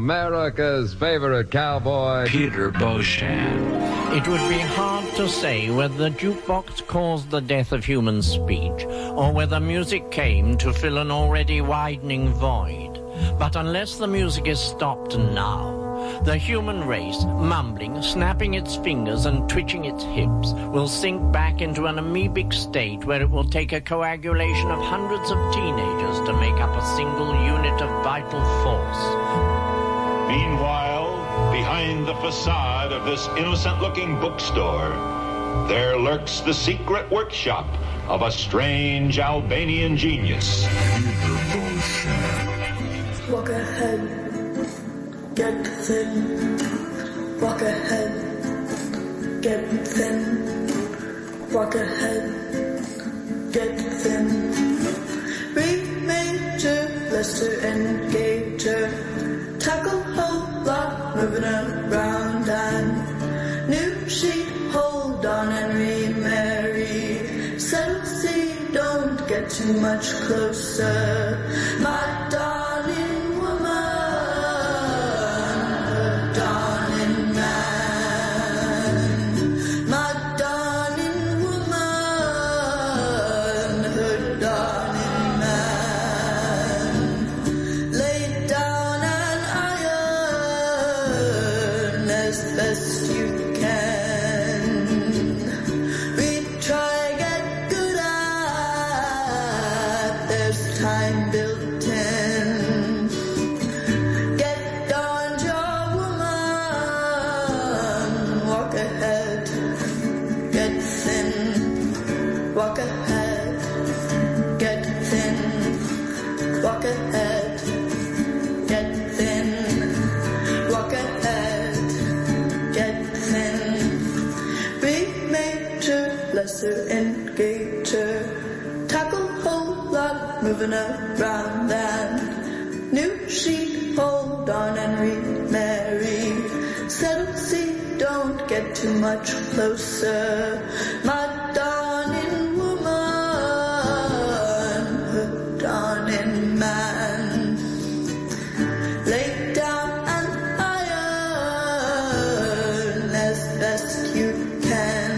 America's favorite cowboy, Peter Beauchamp. It would be hard to say whether the jukebox caused the death of human speech or whether music came to fill an already widening void. But unless the music is stopped now, the human race, mumbling, snapping its fingers and twitching its hips, will sink back into an amoebic state where it will take a coagulation of hundreds of teenagers to make up a single unit of vital force. Meanwhile, behind the facade of this innocent-looking bookstore, there lurks the secret workshop of a strange Albanian genius. Walk ahead, get thin. Walk ahead, get thin. Walk ahead, get thin. Read major, lesser, and gator. Tackle whole lot, moving around and new sheet. Hold on and remarry. Settle, see, don't get too much closer. My darling woman, her darling man. My darling woman, her darling man. Lay down and iron as best you can. Time built in. Get on your woman. Walk ahead. Get thin. Walk ahead. Get thin. Walk ahead. Get thin. Walk ahead. Get thin. Big major, lesser and gator. Tackle whole lot, moving around and new sheet. Hold on and remarry. Settle, see, don't get too much closer. My darling woman, her darling man. Lay down and iron as best you can.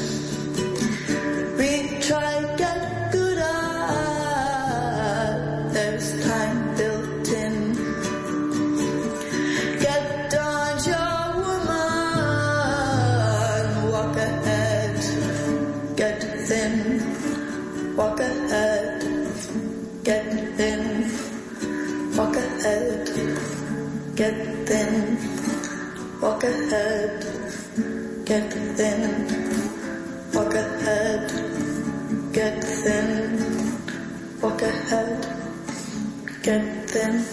Retry, get good at. There's time built in. Get on your woman. Walk ahead. Get thin. Walk ahead. Get thin. Walk ahead. Get thin. Walk ahead. Get thin. Walk ahead. Get thin. Walk ahead. Get thin.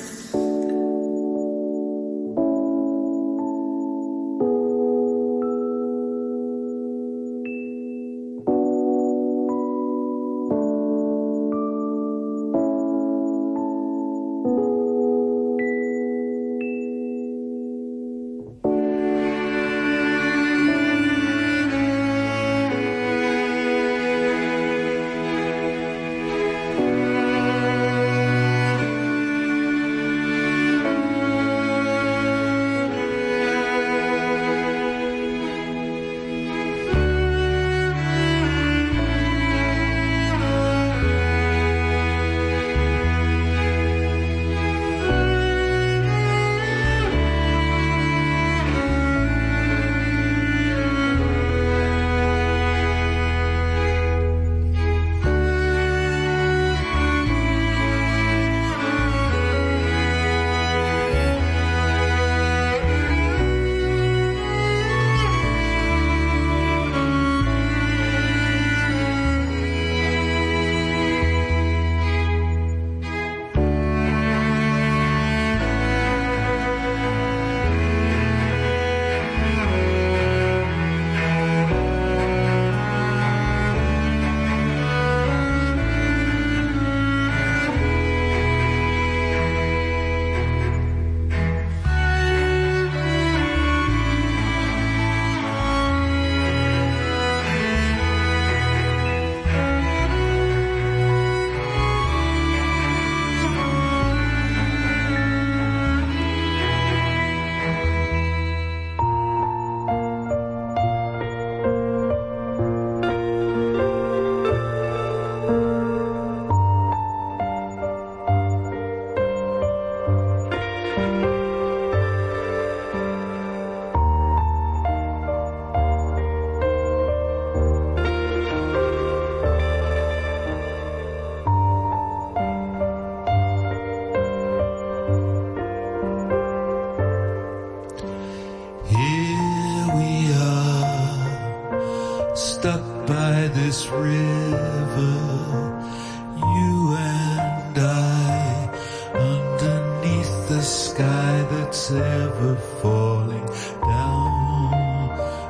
it's ever falling down,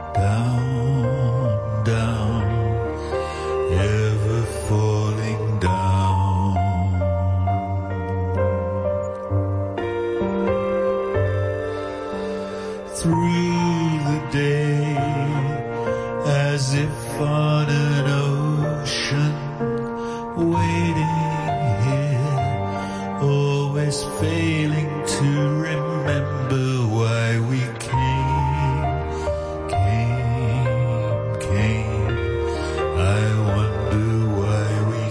down, down, ever falling down. Through the day, as if on an ocean, waiting here, always failing to remember why we came. I wonder why we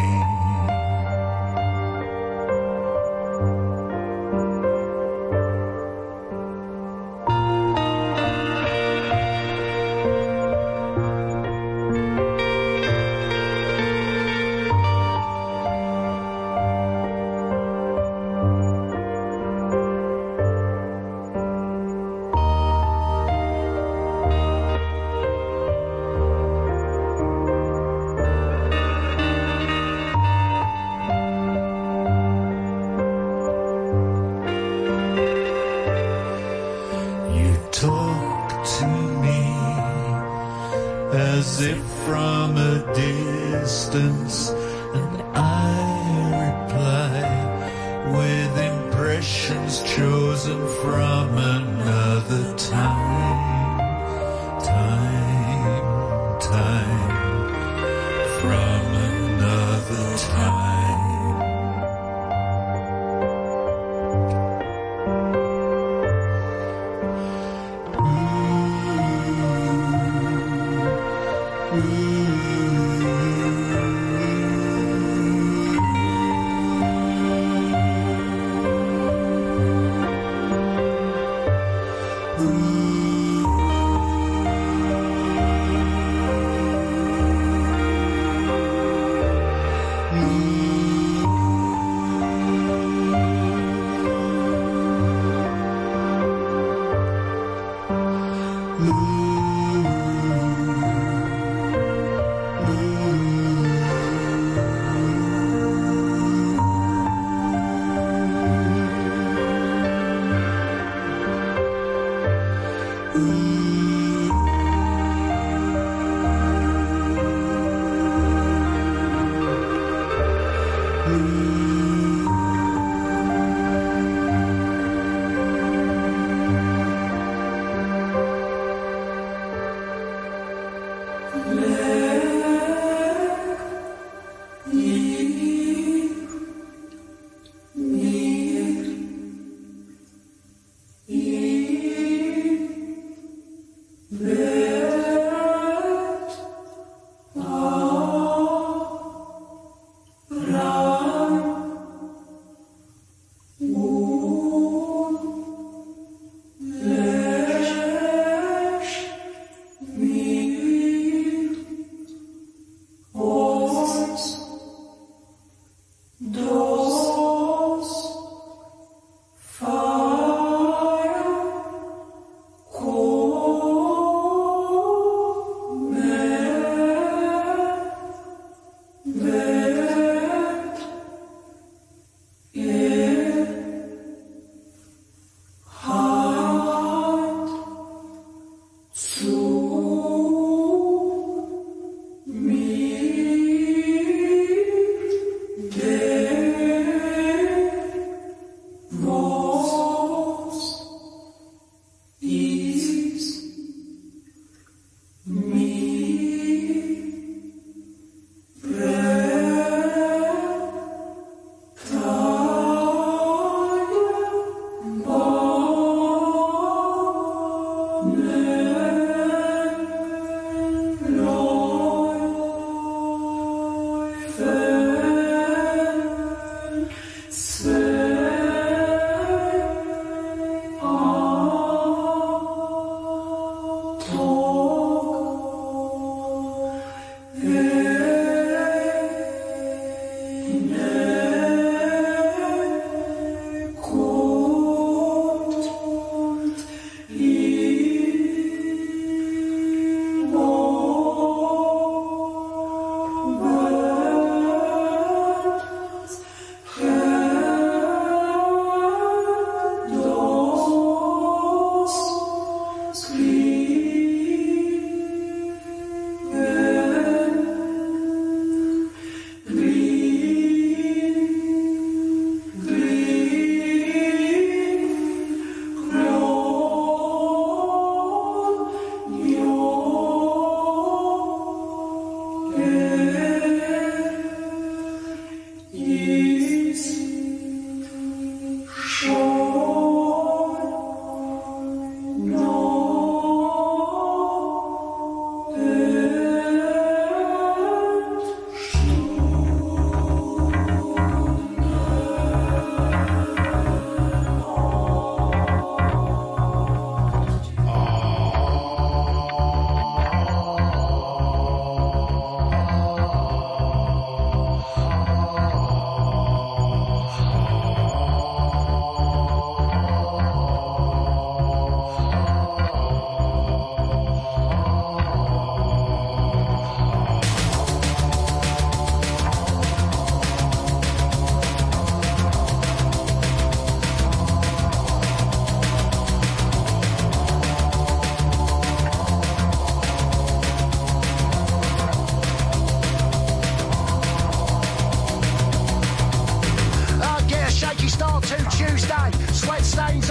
talk to me as if from a distance, and I reply with impressions chosen from another time, from another time.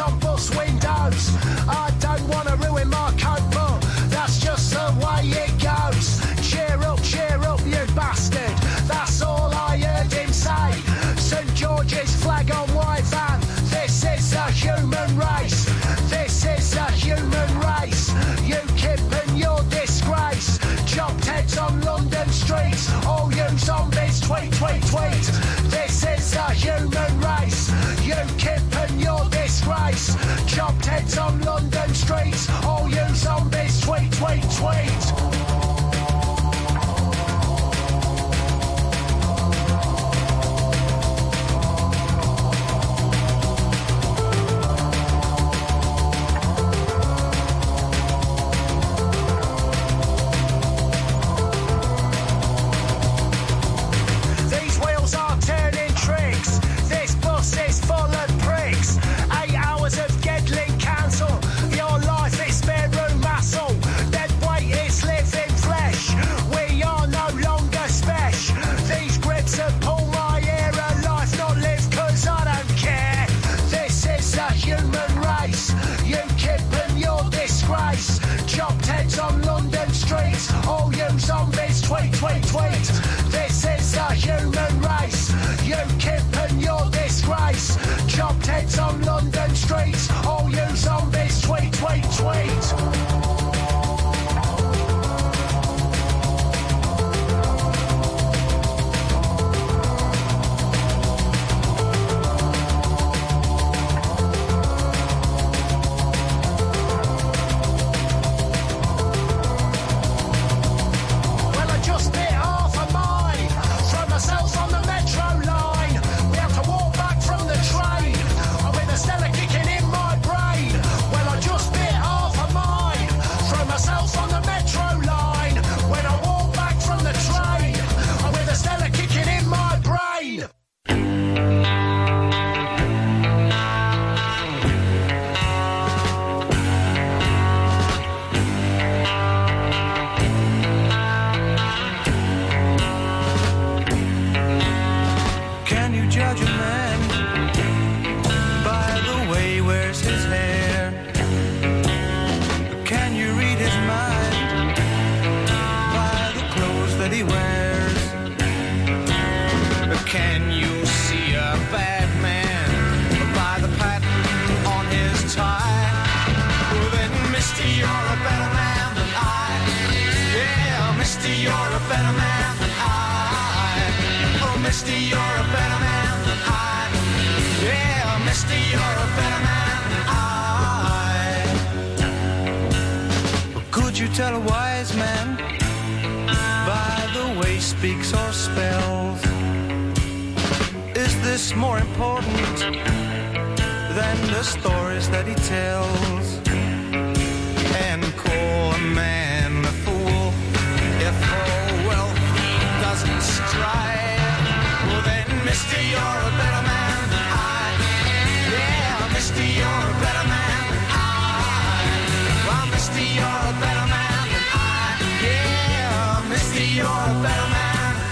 on bus windows. I don't want to ruin my coat, but that's just the way it goes. Cheer up, you bastard. That's all I heard him say. St George's flag on white van. This is the human race. This is the human race. UKIP and your disgrace. Chopped heads on London streets. All you zombies, tweet, tweet, tweet. This is the human race. UKIP and your disgrace. Chopped heads on London streets. All you zombies, tweet, tweet, tweet. Chopped heads on London streets. All you zombies, tweet, tweet, tweet. This is the human race. UKIP and your disgrace. Chopped heads on London streets. All you zombies, tweet, tweet, tweet. Tell a wise man by the way he speaks or spells. Is this more important than the stories that he tells? And call a man a fool if all wealth doesn't strive. Well then, mister, you're a better man than I. Yeah, mister, you're a better man than I. Well, mister, you're a better man. You're a better man than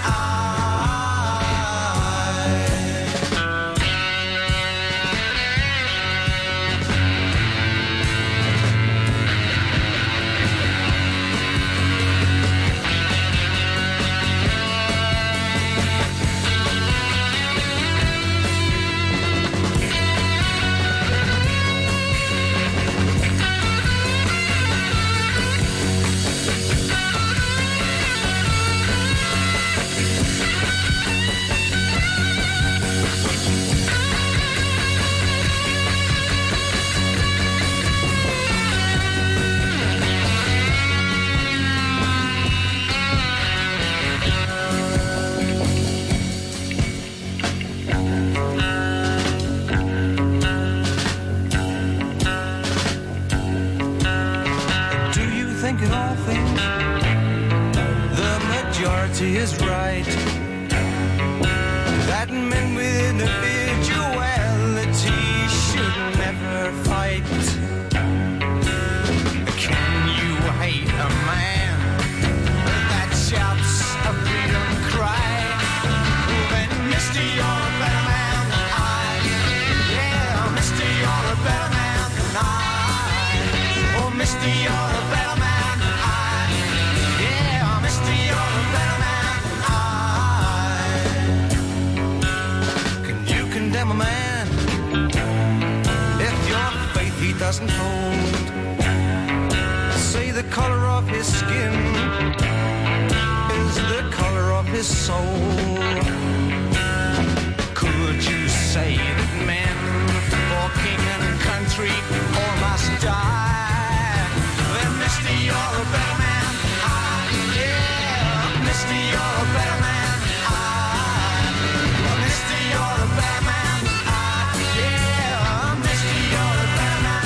is right, that men with individuality should never fight. Can you hate a man that shouts a freedom cry? Well, then, mister, you're a better man than I. Yeah, mister, you're a better man. doesn't hold. Say the color of his skin is the color of his soul. Could you say that men for king and country all must die? Then Misty, you're a better man. Yeah, Misty, you're a better man. Misty, you're a better man. Yeah, Misty, you're a better man.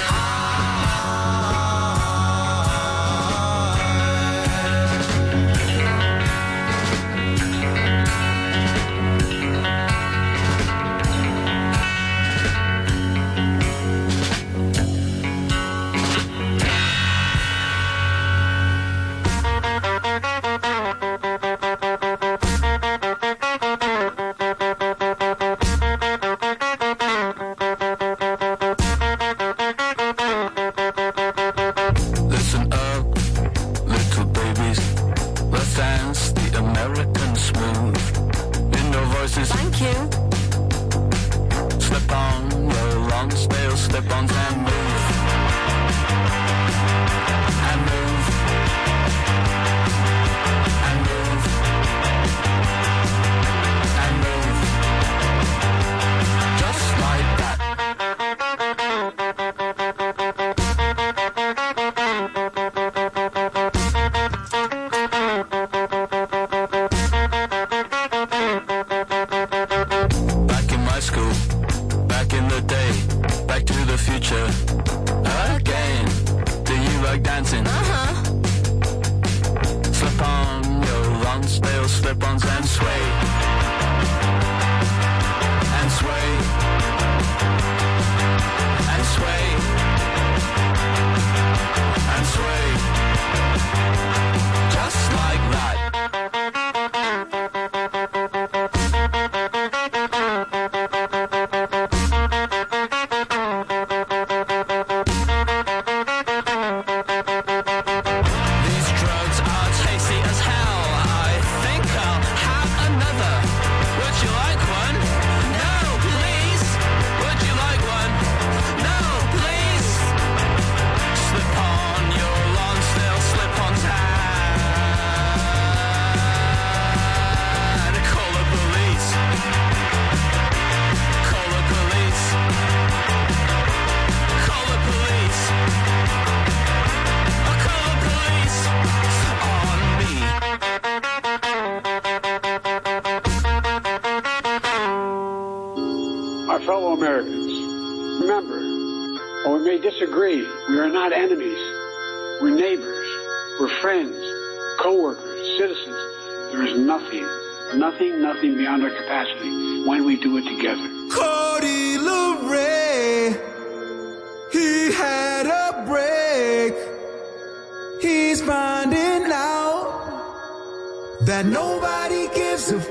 Disagree. We are not enemies. We're neighbors. We're friends, co-workers, citizens. There is nothing beyond our capacity when we do it together. Cody LeRae, he had a break. He's finding out that nobody gives a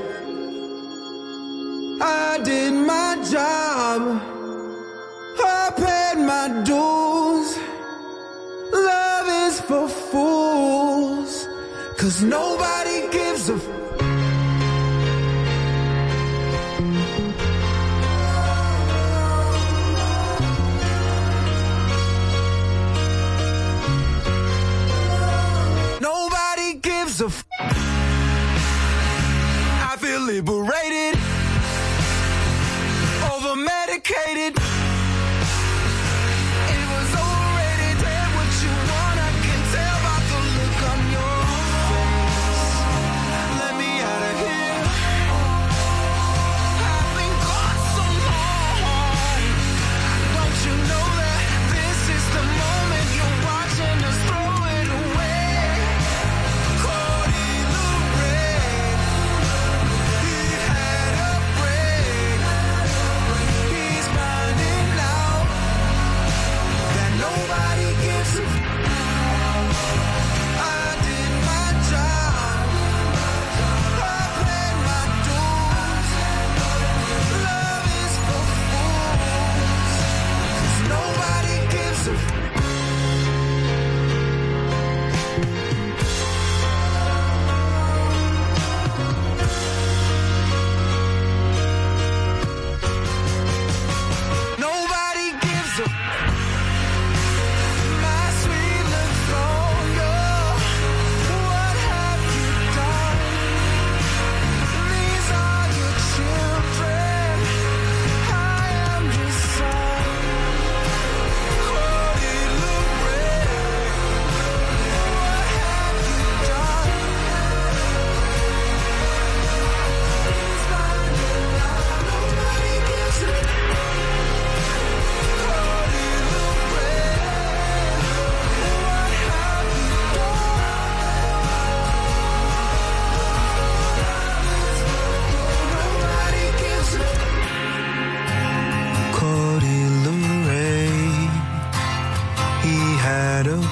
I did my job. I paid my dues. Love is for fools, 'cause nobody gives a nobody gives a I feel liberated, over medicated. It was overrated. Tell what you want, I can tell by the look on your face.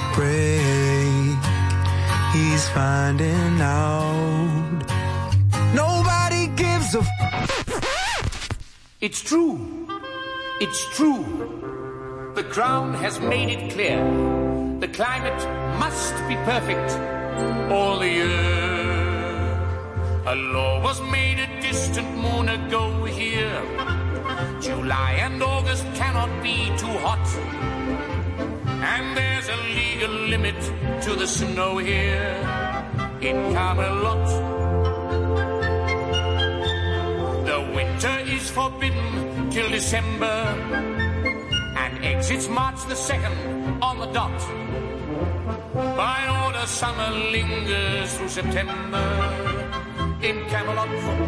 break. He's finding out. Nobody gives a It's true. It's true. The Crown has made it clear. The climate must be perfect all the year. A law was made a distant moon ago here. July and August cannot be too hot. And there's a legal limit to the snow here in Camelot. The winter is forbidden till December and exits March the 2nd on the dot. By order, summer lingers through September in Camelot.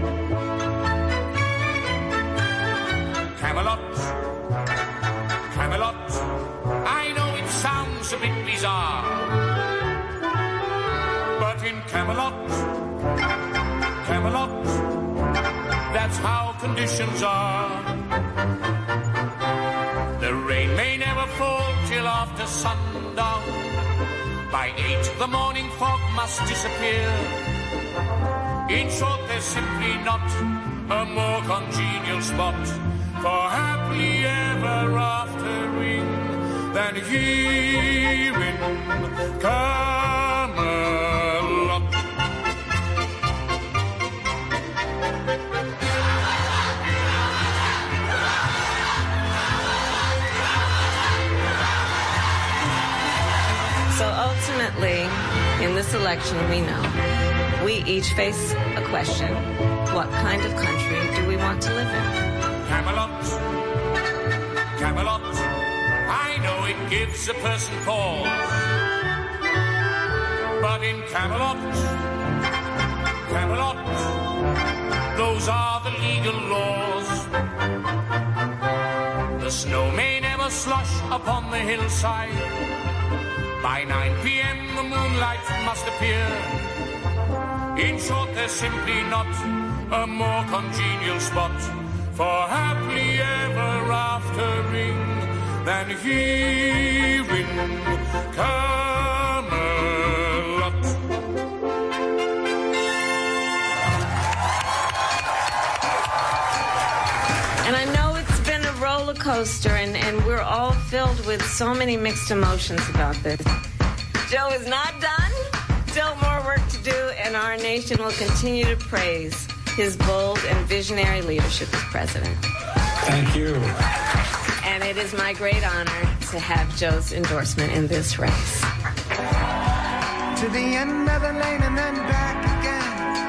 Camelot, Camelot. I know it sounds a bit bizarre, but in Camelot, Camelot, that's how conditions are. The rain may never fall till after sundown. By 8 the morning fog must disappear. In short, there's simply not a more congenial spot for happily ever aftering than here in Camelot. So ultimately, in this election, we know we each face a question. What kind of country do we want to live in? Camelot, Camelot, I know it gives a person pause. But in Camelot, Camelot, those are the legal laws. The snow may never slush upon the hillside. By 9 p.m. the moonlight must appear. In short, there's simply not a more congenial spot for happily ever aftering than here in Camelot. And I know it's been a roller coaster, and we're all filled with so many mixed emotions about this. Joe is not done. Still more work to do, and our nation will continue to praise his bold and visionary leadership as president. Thank you. And it is my great honor to have Joe's endorsement in this race. To the end of the lane and then back again.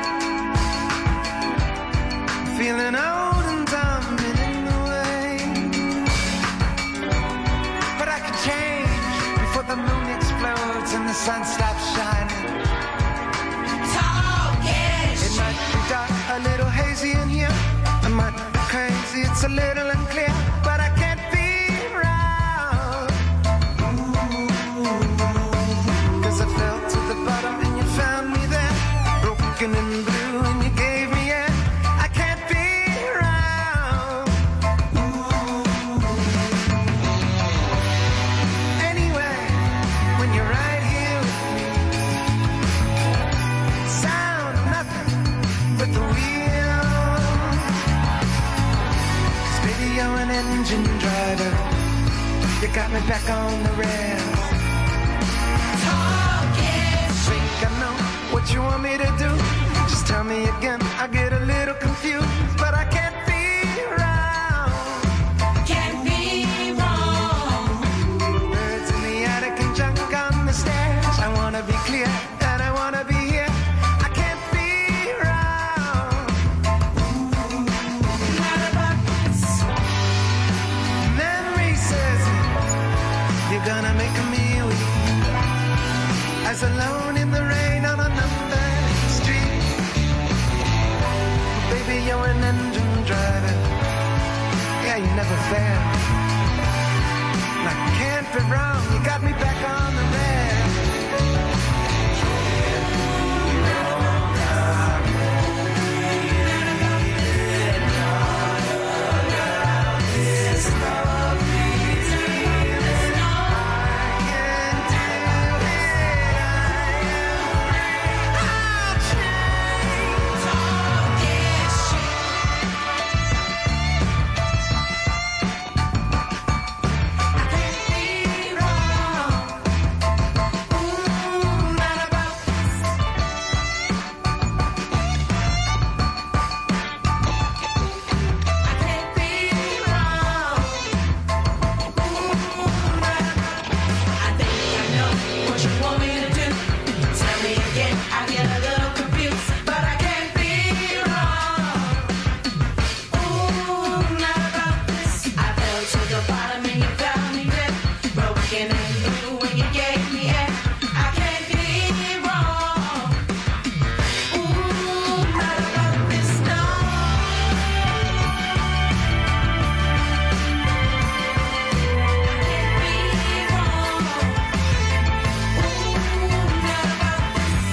Feeling old and dumb and in the way. But I can change before the moon explodes and the sun stops shining. It might be dark, a little hazy in here. I might be crazy, it's a little unclear, but I can't be around. Cause I fell to the bottom and you found me there, broken and blue and you gave me air. I can't be around. Anyway, when you're right here with me, sound of nothing but the wheel. Baby, you're an engine driver. You got me back on the rails. Think I know what you want me to do. Just tell me again, I get a little confused, but I can't be around. Can't be wrong. Birds in the attic and junk on the stairs. I wanna be clear and I wanna be here. I can't be around. Not about this. Memory says you're gonna make me weak. As alone in the rain on another street. Baby, you're an engine driver. Yeah, you never fail. And I can't be wrong, you got me back on the rail. I can tell when you gave me air. I can't be wrong. Ooh, not about this, no. I can't be wrong. Ooh, not about this.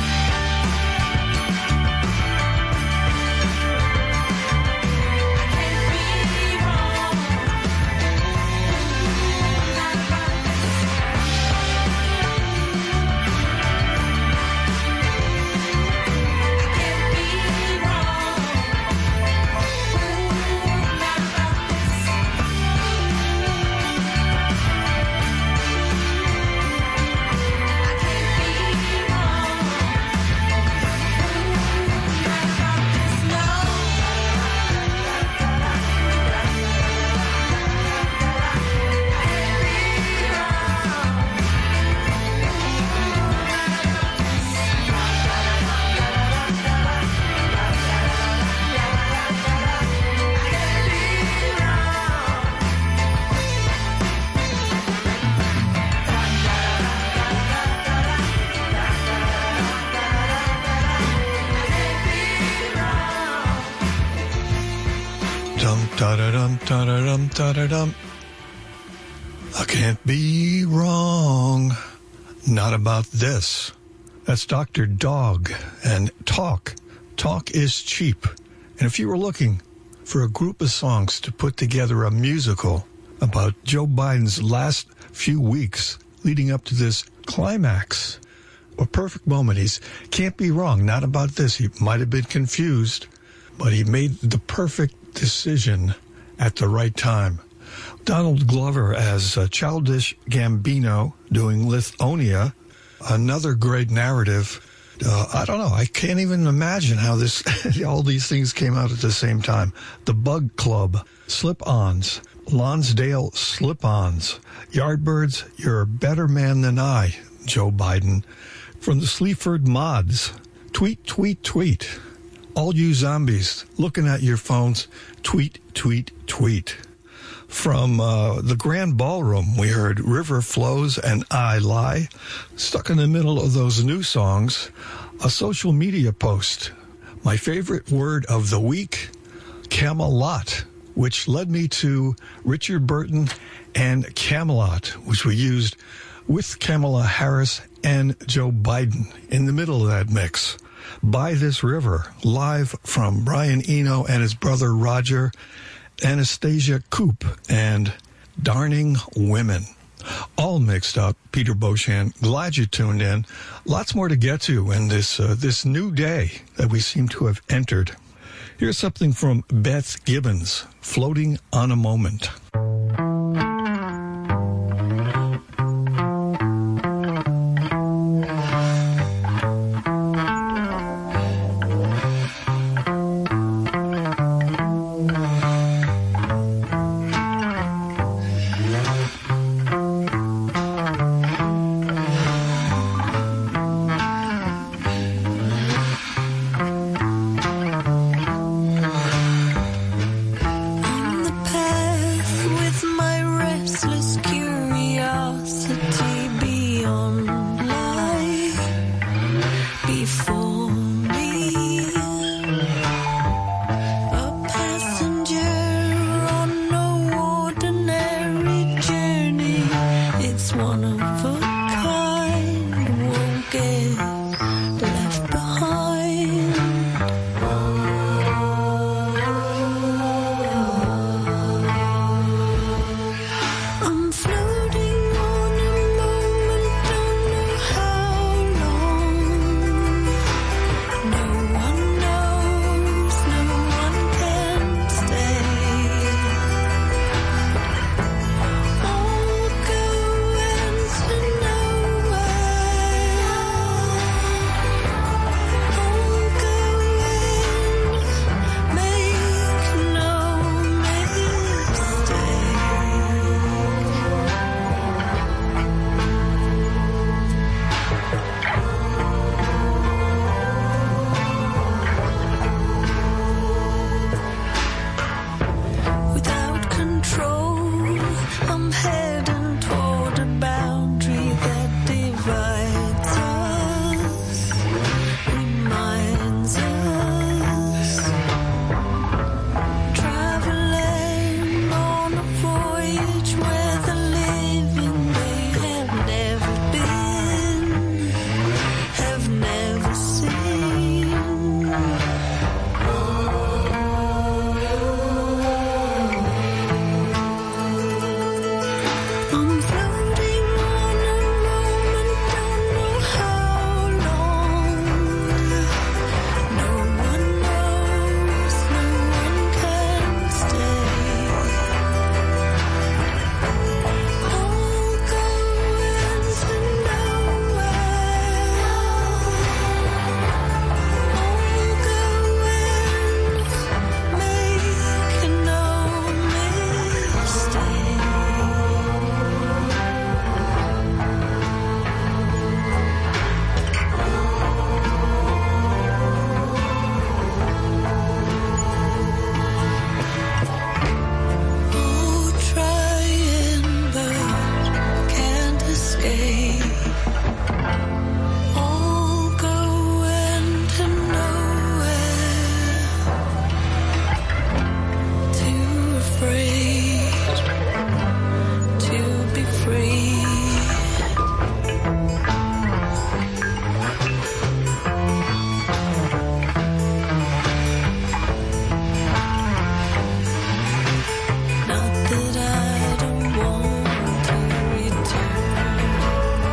Da-da-dum, da-da-dum, da-da-dum. I can't be wrong. Not about this. That's Dr. Dog and Talk. Talk is cheap. And if you were looking for a group of songs to put together a musical about Joe Biden's last few weeks leading up to this climax, a perfect moment, he can't be wrong. Not about this. He might have been confused, but he made the perfect decision at the right time. Donald Glover as Childish Gambino doing Lithonia, another great narrative. I don't know. I can't even imagine how this, all these things came out at the same time. The Bug Club, Slip-Ons, Lonsdale Slip-Ons, Yardbirds, You're a Better Man Than I, Joe Biden. From the Sleaford Mods, Tweet, Tweet, Tweet. All you zombies looking at your phones, tweet, tweet, tweet. From the Grand Ballroom, we heard River Flows and I Lie. Stuck in the middle of those new songs, a social media post. My favorite word of the week, Camelot, which led me to Richard Burton and Camelot, which we used with Kamala Harris and Joe Biden in the middle of that mix. By This River, live from Brian Eno and his brother Roger, Anastasia Coop, and Darning Women. All mixed up. Peter Beauchamp, glad you tuned in. Lots more to get to in this new day that we seem to have entered. Here's something from Beth Gibbons, Floating on a Moment. escape. All going to nowhere. Too afraid to be free. Not that I don't want to return.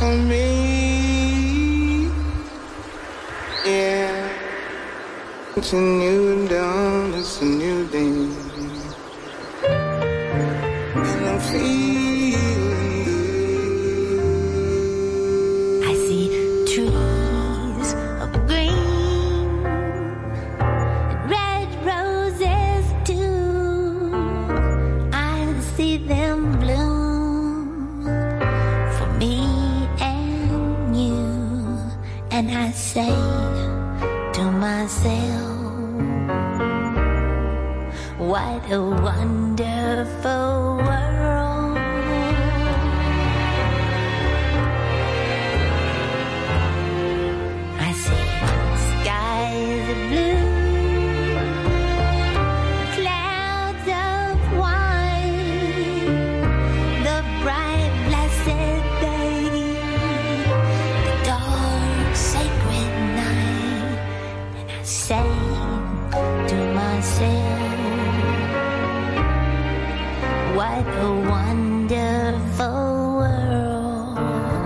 for me. Yeah, it's a new dawn, it's a new day, and I'm feeling. I see trees of green, red roses too. I see them bloom for me and you, and I say to myself, what a wonderful world. I see skies of blue, clouds of white, the bright blessed day, the dark sacred night, and I say to myself, what a wonderful world.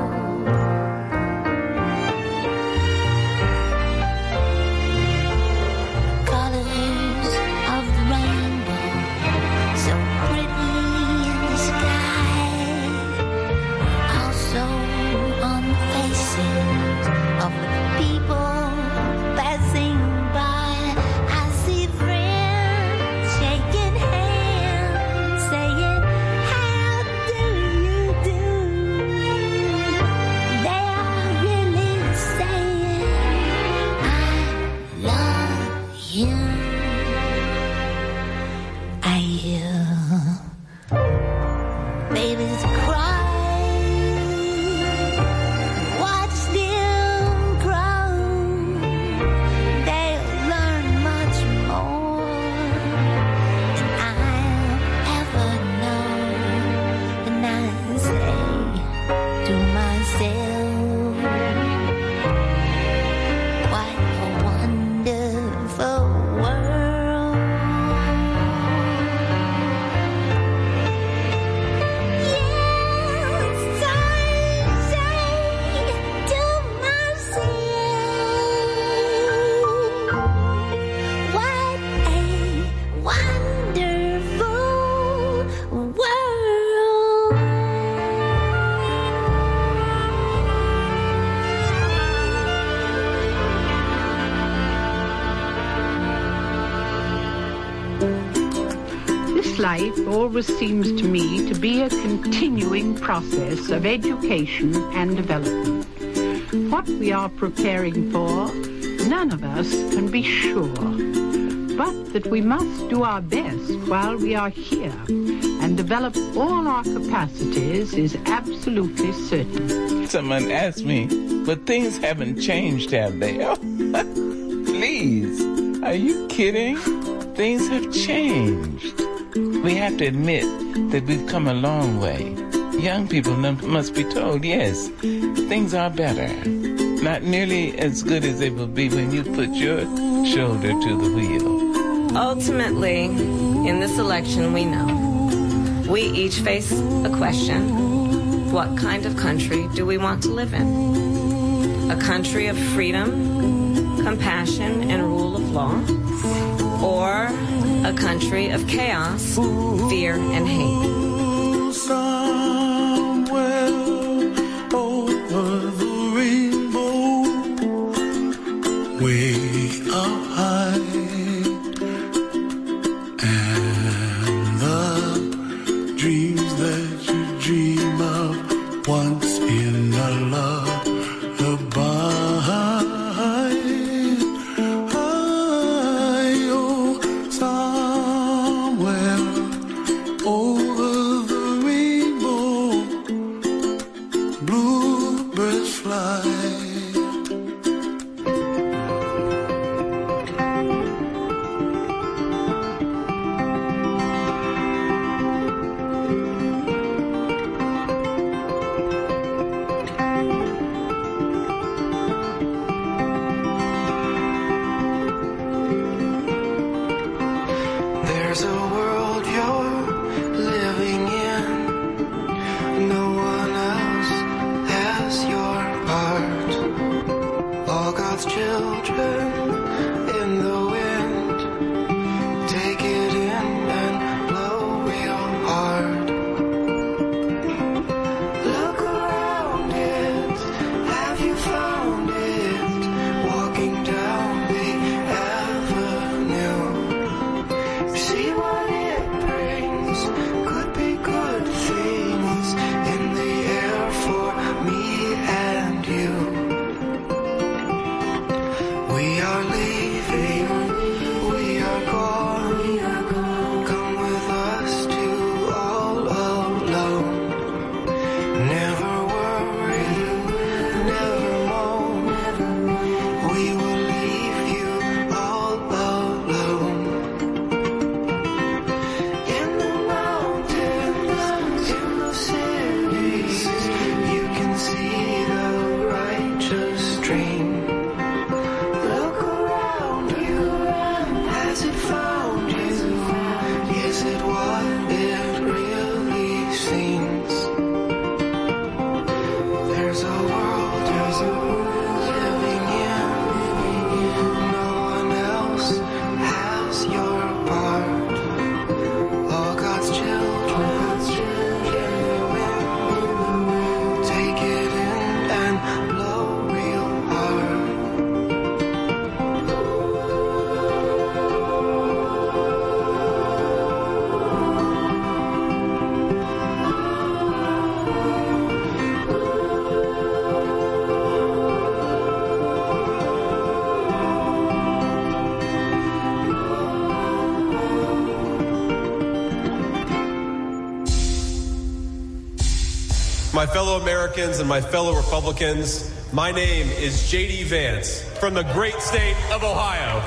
Colors of the rainbow, so pretty in the sky, also on the faces of the people passing by. I see friends shaking hands, saying, how do you do? They are really saying, I love you. I hear babies cry, watch them grow. They'll learn much more than I'll ever know. And I say to myself, what a wonderful world. Yes, I say to myself, what a wonderful world. This life always seems to me to be a continuing process of education and development. What we are preparing for, none of us can be sure. But that we must do our best while we are here and develop all our capacities is absolutely certain. Someone asked me, but things haven't changed, have they? Oh, please, are you kidding? Things have changed. We have to admit that we've come a long way. Young people must be told, yes, things are better. Not nearly as good as they will be when you put your shoulder to the wheel. Ultimately, in this election, we know we each face a question. What kind of country do we want to live in? A country of freedom, compassion, and rule of law? Or a country of chaos, fear, and hate? Somewhere over the rainbow, way up high, and the dreams that you dream of once in a lullaby. As you God's children in the wind. Take it in and blow real hard. Look around it, have you found it? Walking down the avenue. See what it brings, could be good things in the air for me and you. We are leaving, we are gone. Come with us to all alone. Never worry, never moan. We will leave you all alone. In the mountains, in the cities, you can see the righteous dream. Look around you, has it found you? Is it what it really seems? There's a world living in. No one else has your part. All God's children in the wind. Take it in and blow real hard. My fellow Americans and my fellow Republicans, my name is J.D. Vance from the great state of Ohio.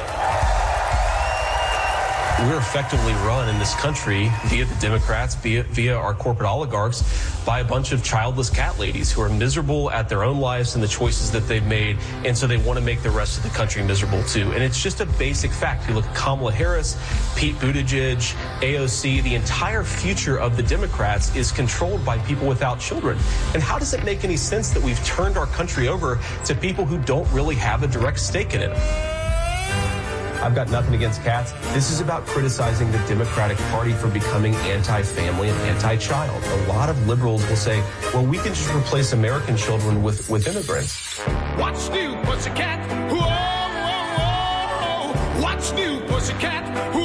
We're effectively run in this country via the Democrats, via our corporate oligarchs, by a bunch of childless cat ladies who are miserable at their own lives and the choices that they've made, and so they want to make the rest of the country miserable too. And it's just a basic fact. You look at Kamala Harris, Pete Buttigieg, AOC, the entire future of the Democrats is controlled by people without children. And how does it make any sense that we've turned our country over to people who don't really have a direct stake in it? I've got nothing against cats. This is about criticizing the Democratic Party for becoming anti-family and anti-child. A lot of liberals will say, well, we can just replace American children with immigrants. What's new, pussycat? Whoa, whoa, whoa. What's new, pussycat? Whoa,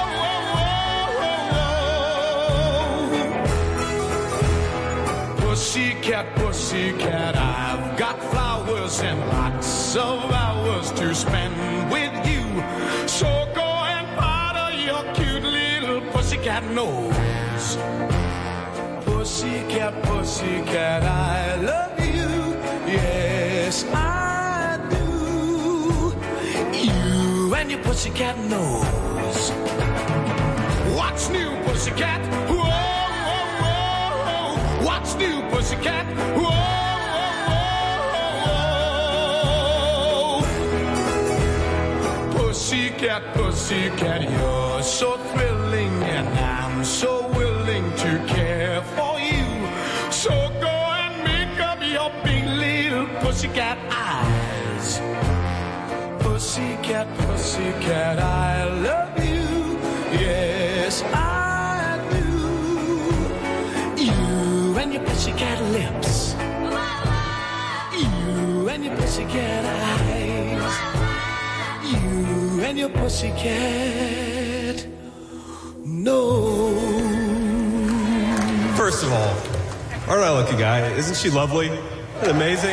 whoa, whoa, whoa. Pussycat, pussycat, I've got flowers and lots of hours to spend with you. So go and powder your cute little pussycat nose. Pussycat, pussycat, I love you. Yes, I do. You and your pussycat nose. What's new, pussycat? Whoa, whoa, whoa. What's new, pussycat? Whoa, whoa, whoa. Pussycat, pussycat, you're so thrilling, and I'm so willing to care for you. So go and make up your big little pussycat eyes. Pussycat, pussycat, I love you. Yes, I do. You and your pussycat lips. You and your pussycat eyes. You and your pussycat nose. First of all, aren't I a lucky guy? Isn't she lovely? Isn't it amazing?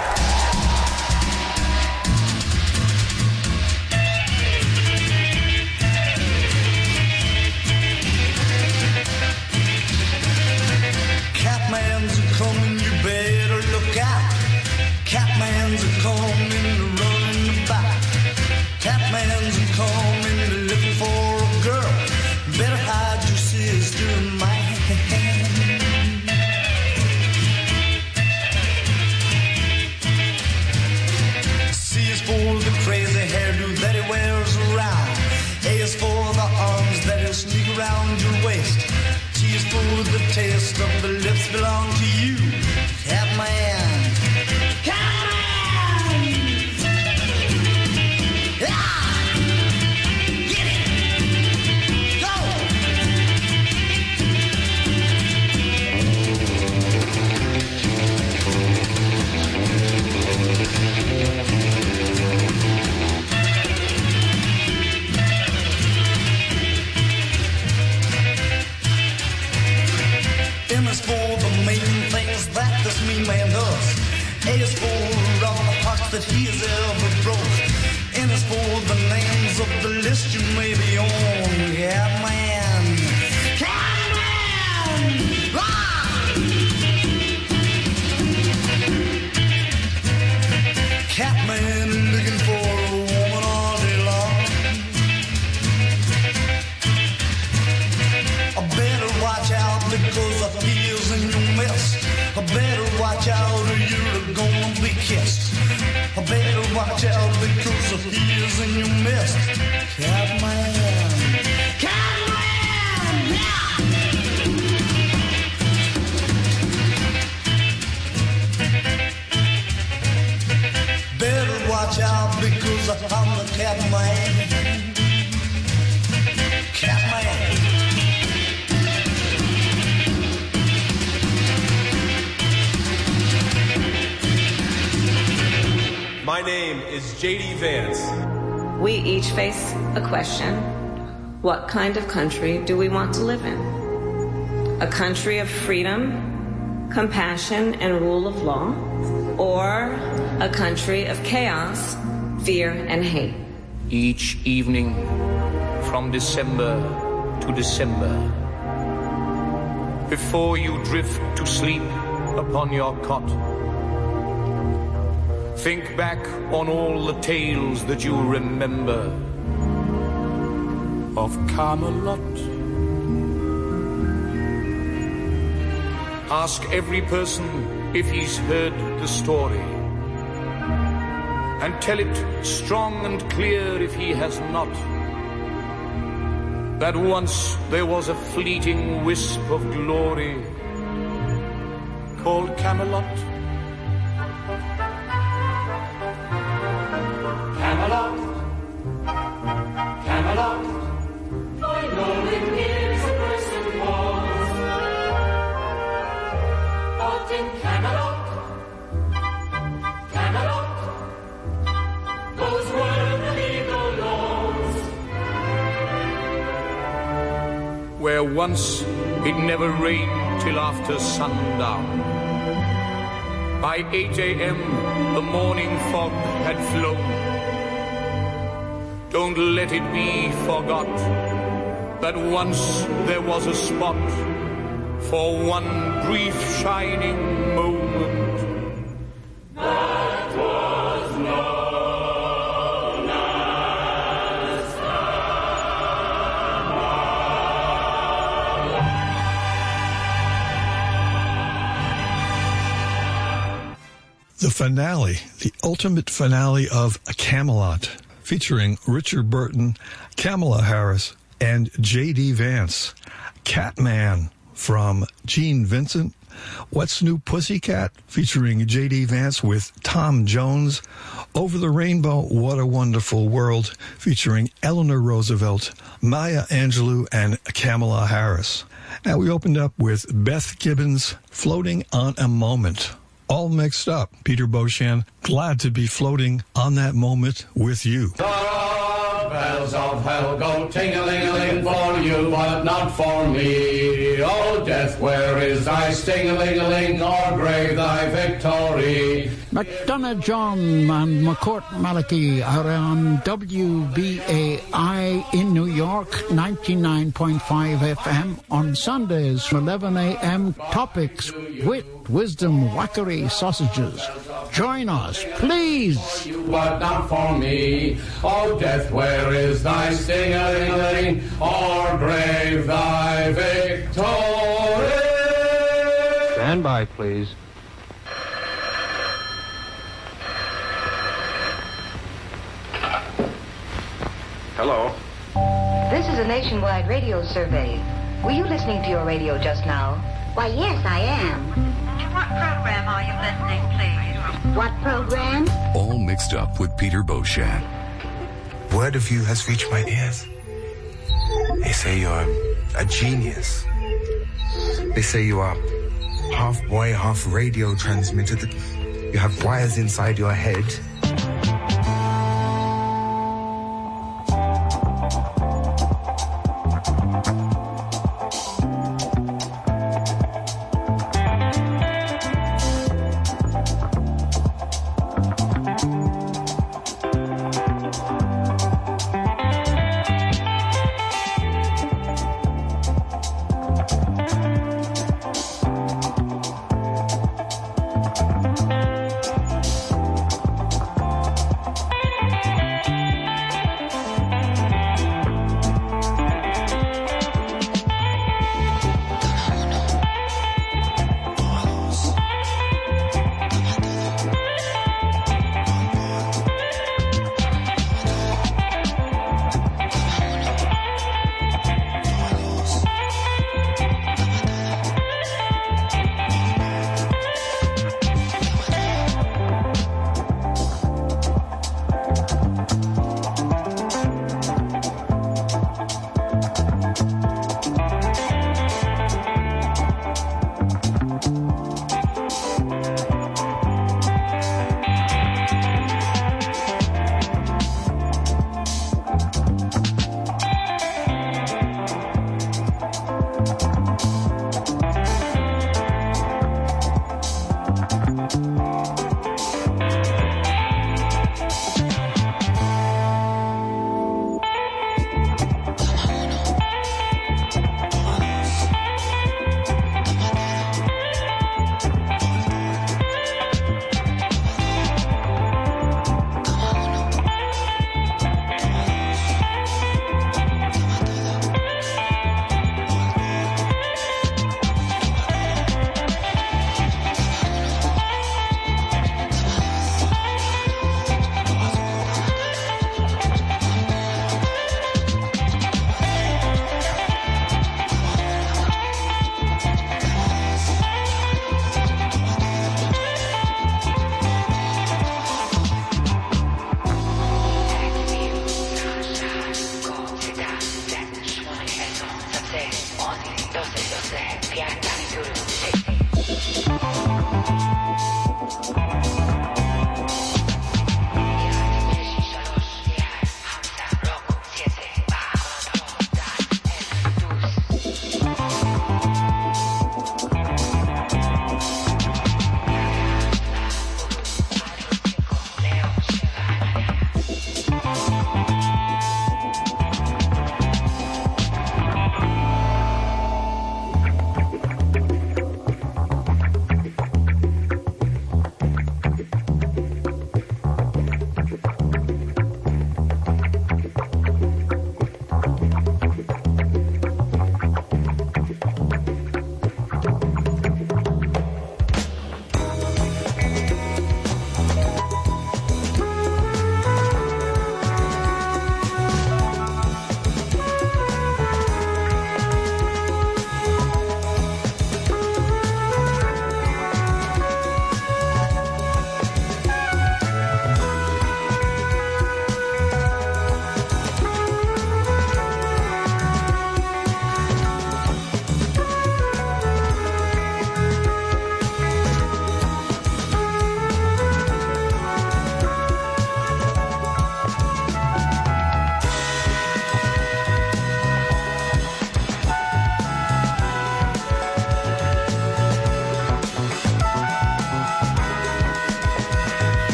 Catman's a-comin', you better look out. Catman's a-comin', running about. Catman's a-comin', looking for a girl. Better hide your sister in my hand. that he has ever broke. And as for the names of the list you may be on, Catman, Catman, Catman looking for a woman all day long. I better watch out because of heels in your mess. I better watch out or you're gonna be kissed. I better watch out because of heels in your mess. Catman, Catman, yeah! Better watch out because I'm the Catman. Catman. My name is J.D. Vance. We each face a question. What kind of country do we want to live in? A country of freedom, compassion, and rule of law? Or a country of chaos, fear, and hate? Each evening from December to December, before you drift to sleep upon your cot, think back on all the tales that you remember of Camelot. Ask every person if he's heard the story, and tell it strong and clear if he has not, that once there was a fleeting wisp of glory called Camelot. Camelot, Camelot, I know it is a person was, but in Camelot, Camelot, those were the legal laws. Where once it never rained till after sundown. By 8 a.m. the morning fog had flown. Don't let it be forgot that once there was a spot for one brief shining moment That was known as The finale, the ultimate finale of Camelot, featuring Richard Burton, Kamala Harris, and J.D. Vance. Catman from Gene Vincent. What's New Pussycat, featuring J.D. Vance with Tom Jones. Over the Rainbow, What a Wonderful World, featuring Eleanor Roosevelt, Maya Angelou, and Kamala Harris. And we opened up with Beth Gibbons, Floating on a Moment. All mixed up. Peter Beauchamp, glad to be floating on that moment with you. The bells of hell go ting-a-ling-a-ling for you, but not for me. Oh, death, where is thy sting-a-ling-a-ling, or grave thy victory? McDonough John and McCourt Malachi are on WBAI in New York, 99.5 FM on Sundays from 11 a.m. Topics, wit, wisdom, wackery, sausages. Join us, please. But not for me. Oh, death, where is thy sting-a-ling-a-ling, or grave thy victory? Stand by, please. Hello. This is a nationwide radio survey. Were you listening to your radio just now? Why, yes, I am. What program are you listening, please? What program? All mixed up with Peter Beauchamp. Word of you has reached my ears. They say you're a genius. They say you are half boy, half radio transmitter. You have wires inside your head.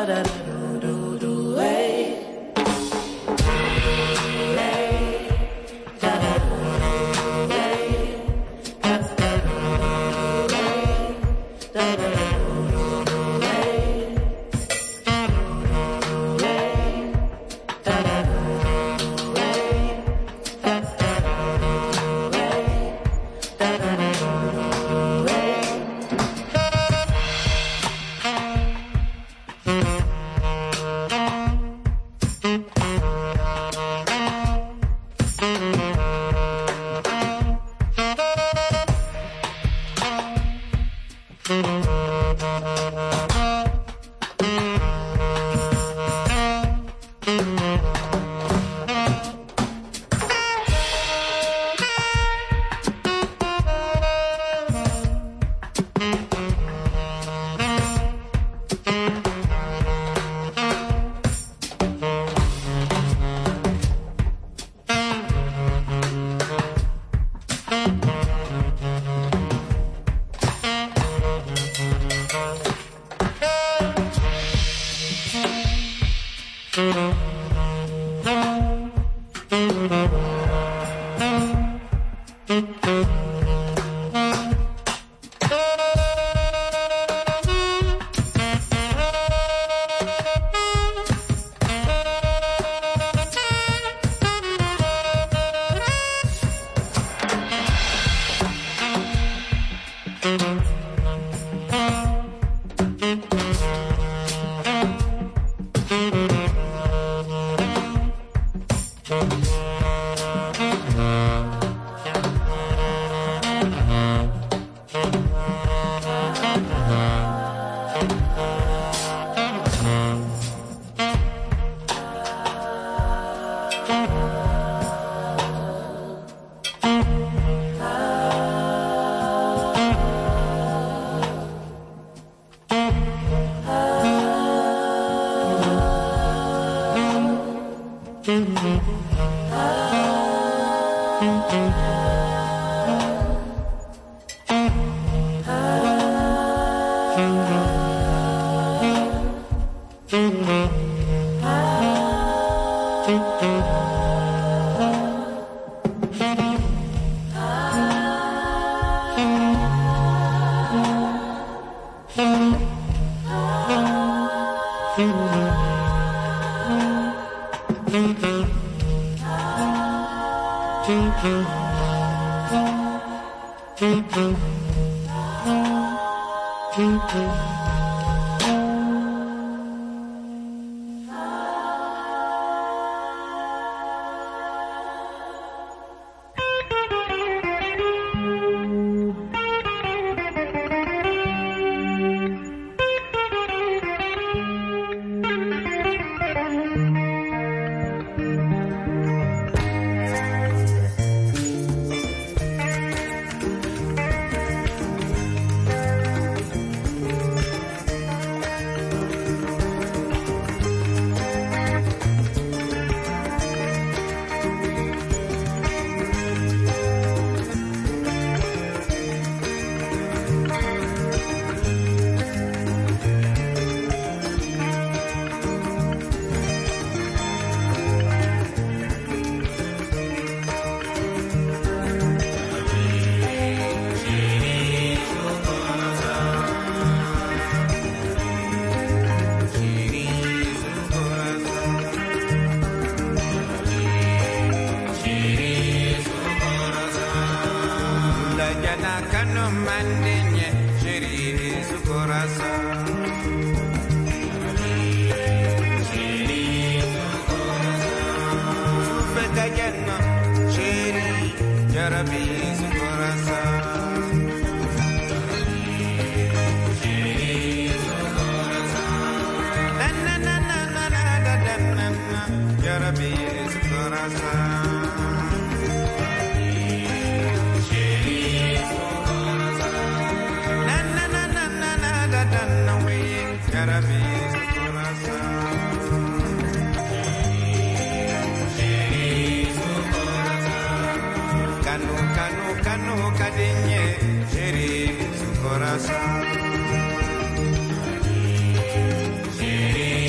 Chérie,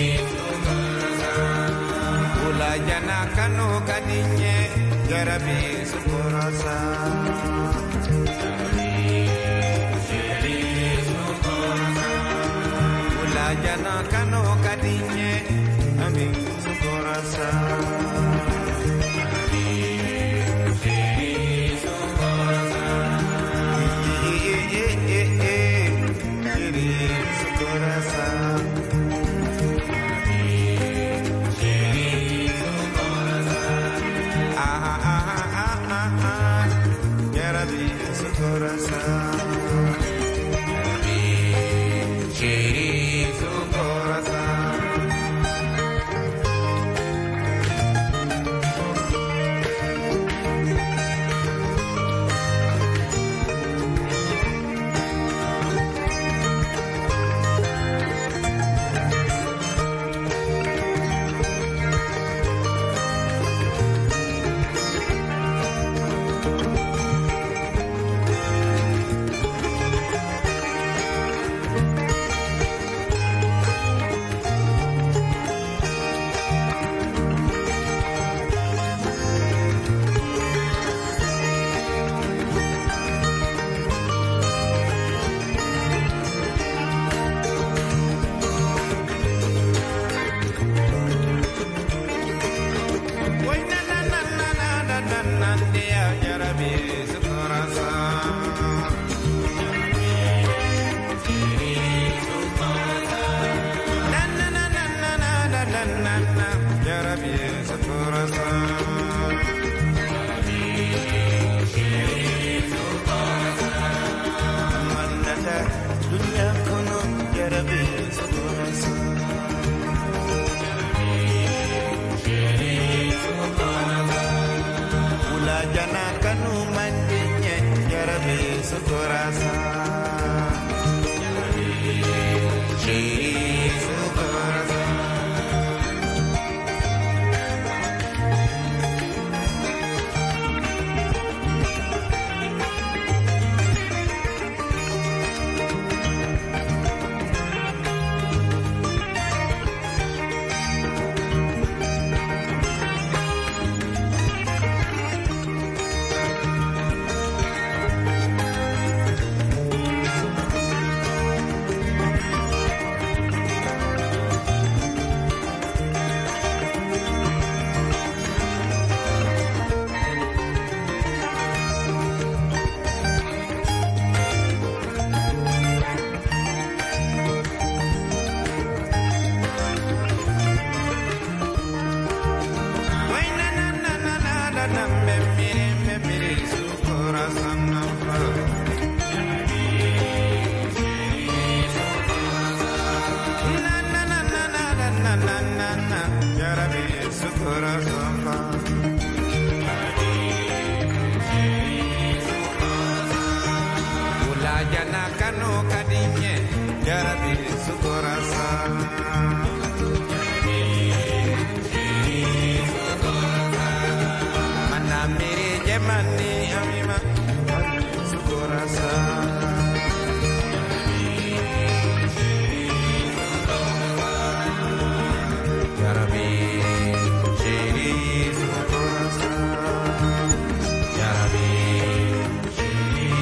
kadinye Yarabi sukurasa Ulajana kano kadinye Ami sukurasa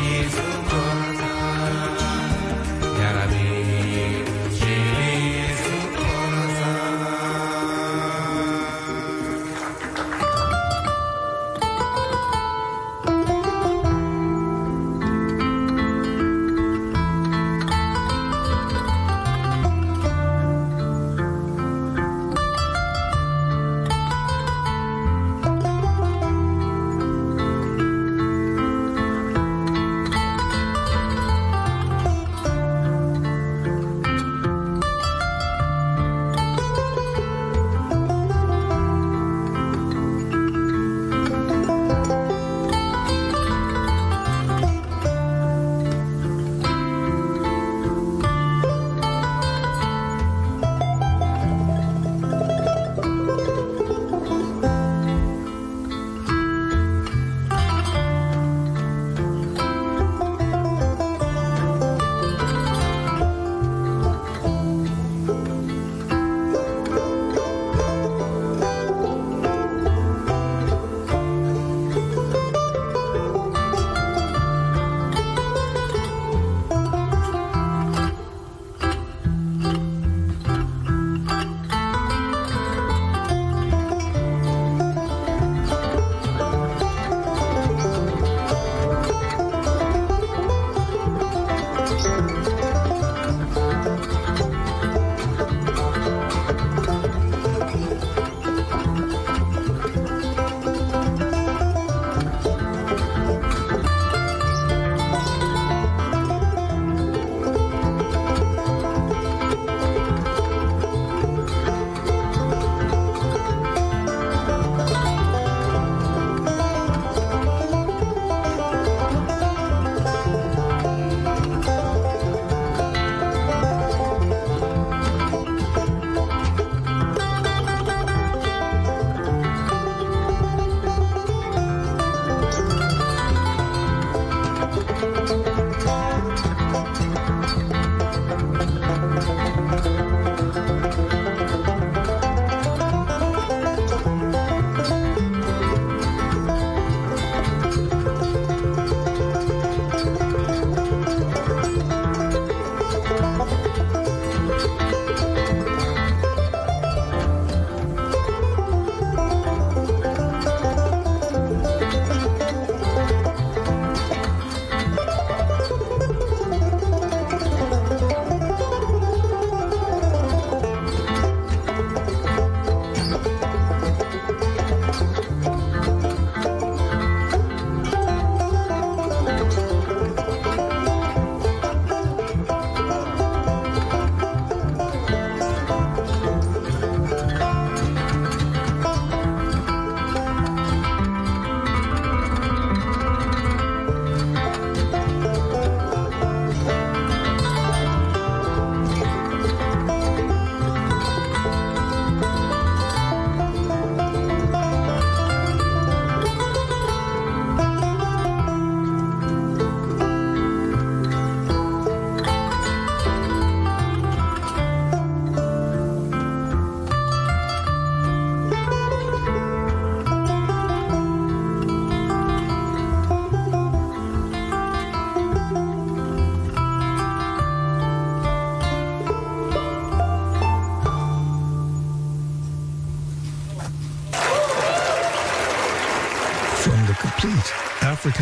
Yarabi,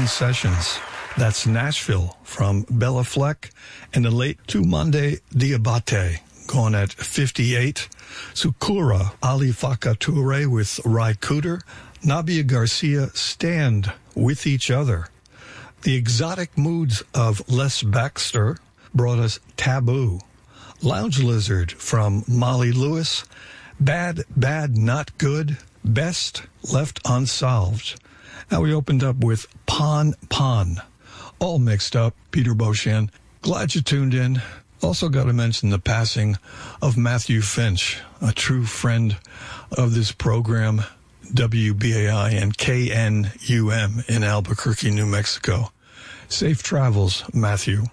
Fine Sessions. That's Nashville from Bella Fleck and the late Tumande Diabate, gone at 58. Sukura Ali Faka Toure with Rai Cooter. Nabia Garcia, Stand With Each Other. The exotic moods of Les Baxter brought us Taboo. Lounge Lizard from Molly Lewis. Bad, Bad, Not Good. Best Left Unsolved. Now we opened up with Pon Pon. All mixed up. Peter Beauchesne. Glad you tuned in. Also got to mention the passing of Matthew Finch, a true friend of this program, WBAI and KNUM in Albuquerque, New Mexico. Safe travels, Matthew.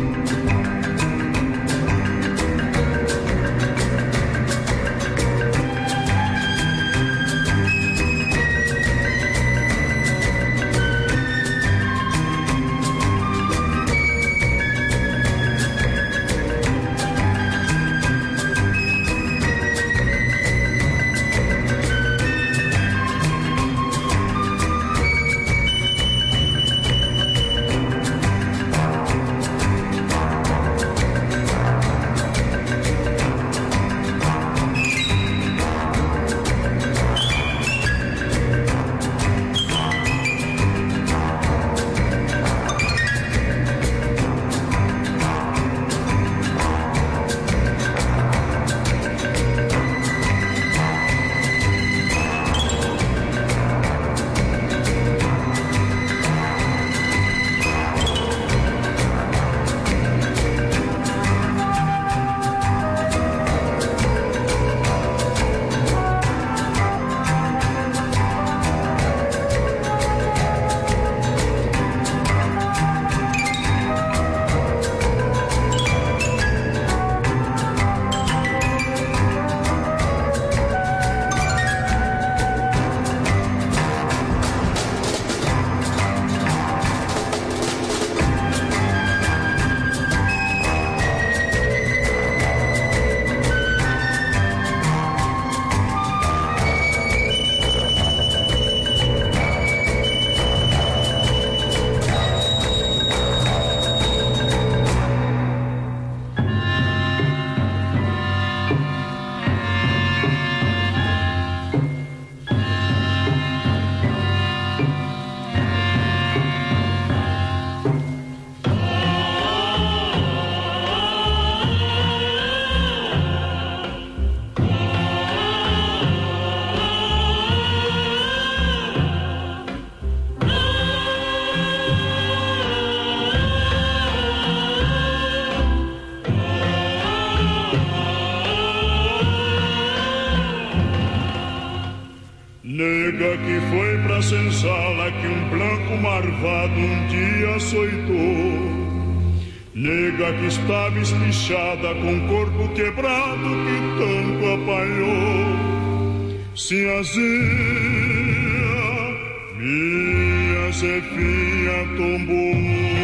Nega que foi pra senzala que um branco marvado um dia açoitou. Nega que estava espichada com o corpo quebrado que tanto apanhou. Sinhazinha, minha Zefinha tombou.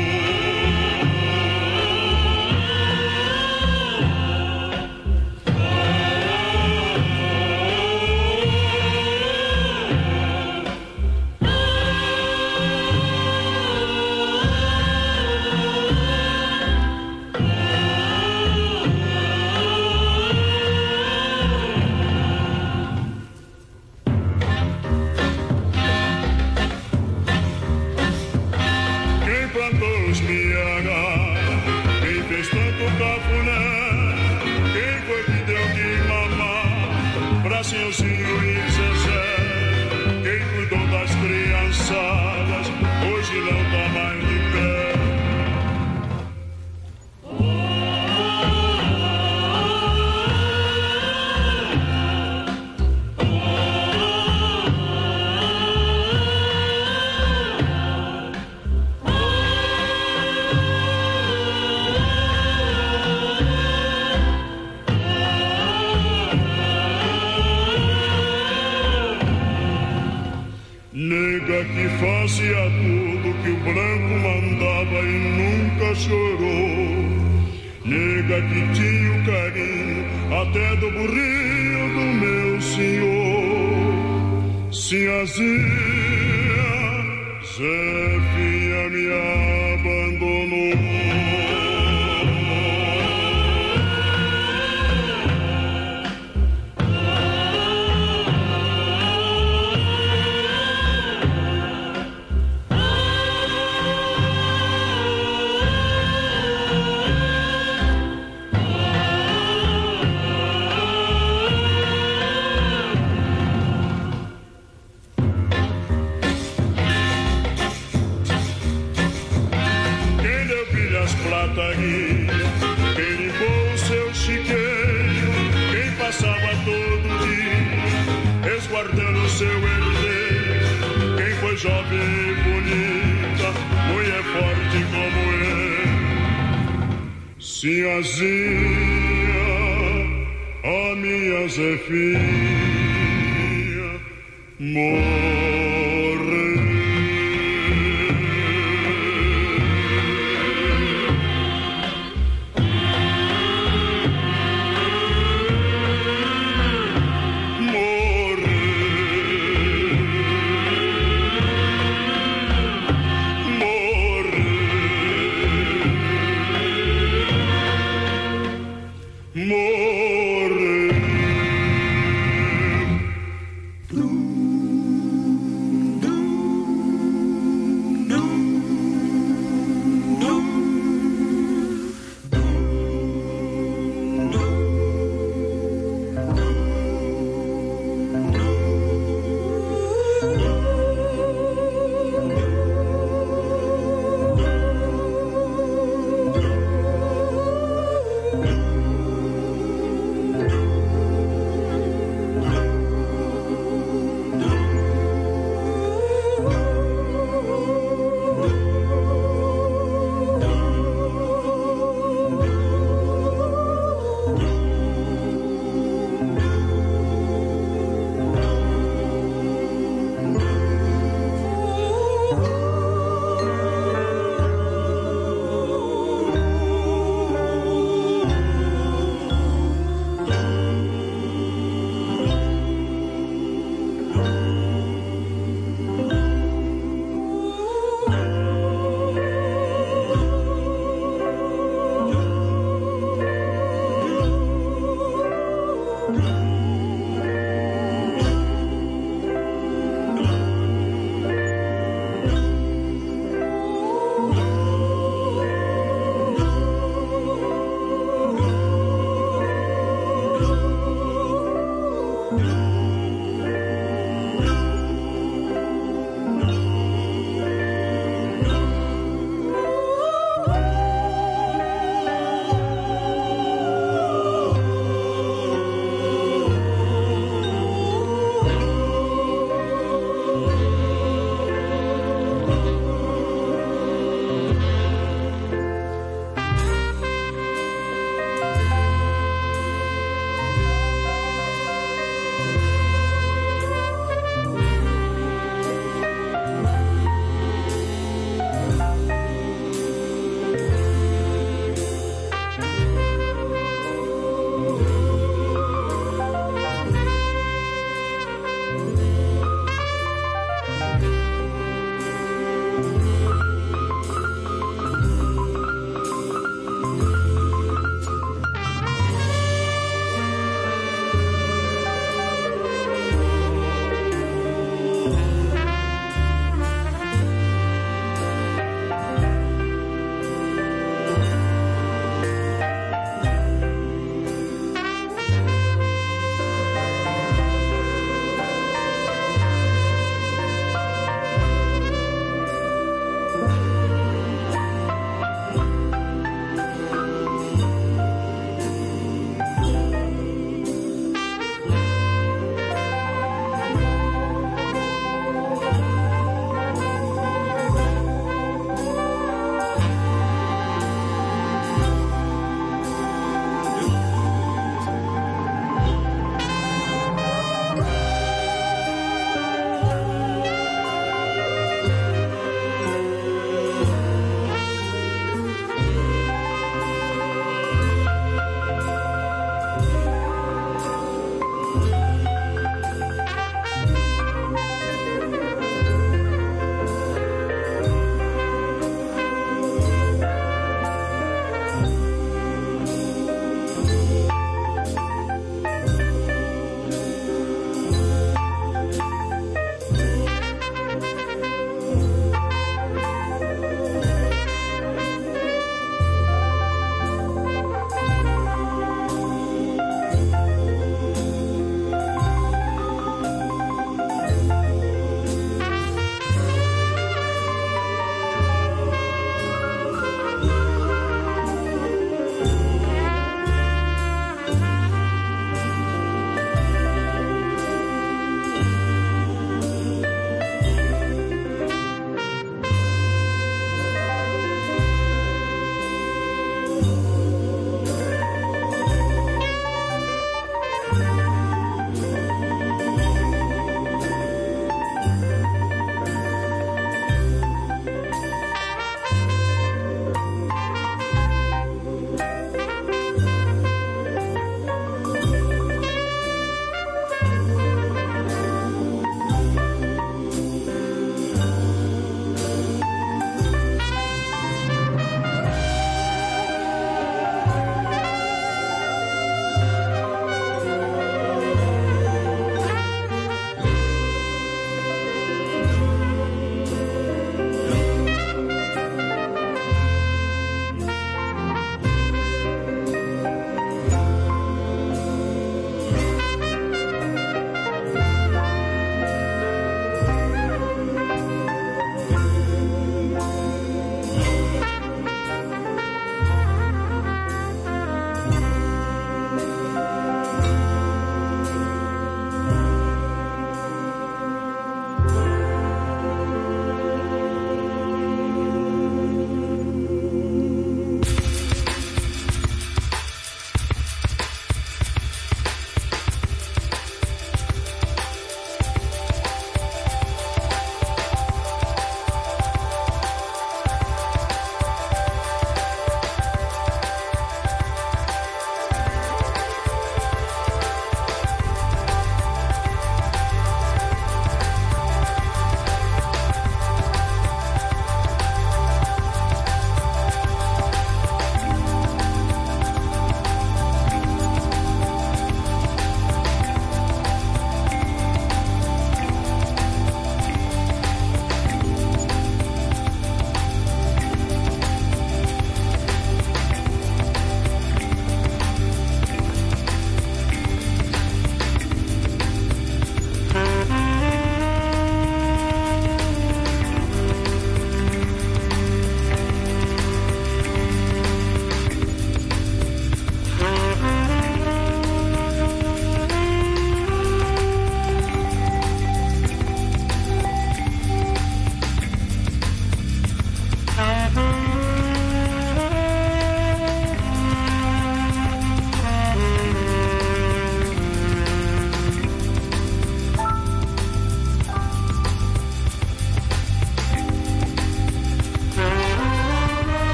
Senhorzinho e Zezé, quem cuidou das criançadas, hoje não tá mais de pé. Nega que fazia tudo que o branco mandava e nunca chorou. Nega que tinha o carinho até do burrinho do meu senhor. Sinhazinha, Zefinha me abandonou. Quem limpou o seu chiqueiro, quem passava todo dia resguardando o seu herdeiro, quem foi jovem e bonita, mulher forte como eu. Sinhazinha, a minha Zefinha morreu.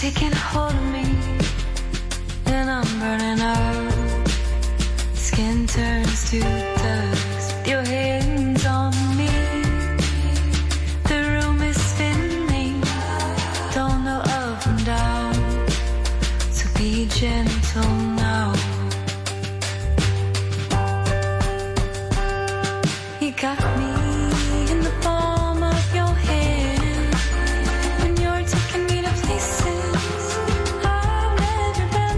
taking a hold of me, and I'm burning out. Skin turns to dust with your hands on me. The room is spinning, don't know up and down, so be gentle now. You got me in the palm of your hand, and you're taking me to places I've never been.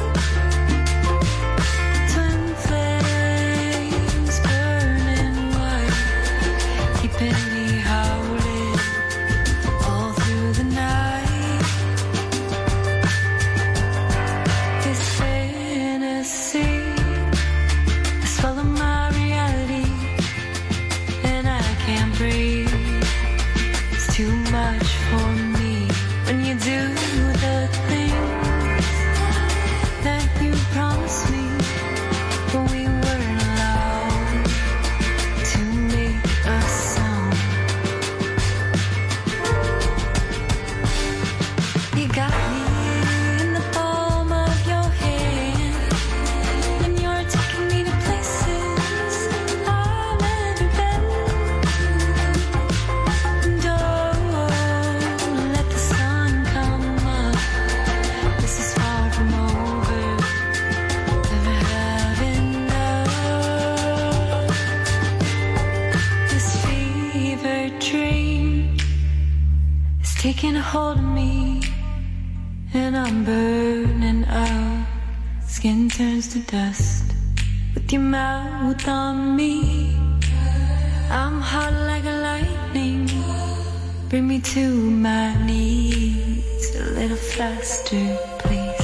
Twin flames burning white, keeping me howling all through the night. This fantasy has swallowed my reality, and I can't breathe. It's too much for me when you do the things that you promised me, but we weren't allowed to make a sound. You got me in the palm of your hand, and you're taking me to places I've never been. Don't let the sun come up. This is far from over. Never have enough. This fever dream is taking a hold of me, and I'm burning out. Skin turns to dust with your mouth on me. I'm hot like a lightning. Bring me to my knees a little faster, please.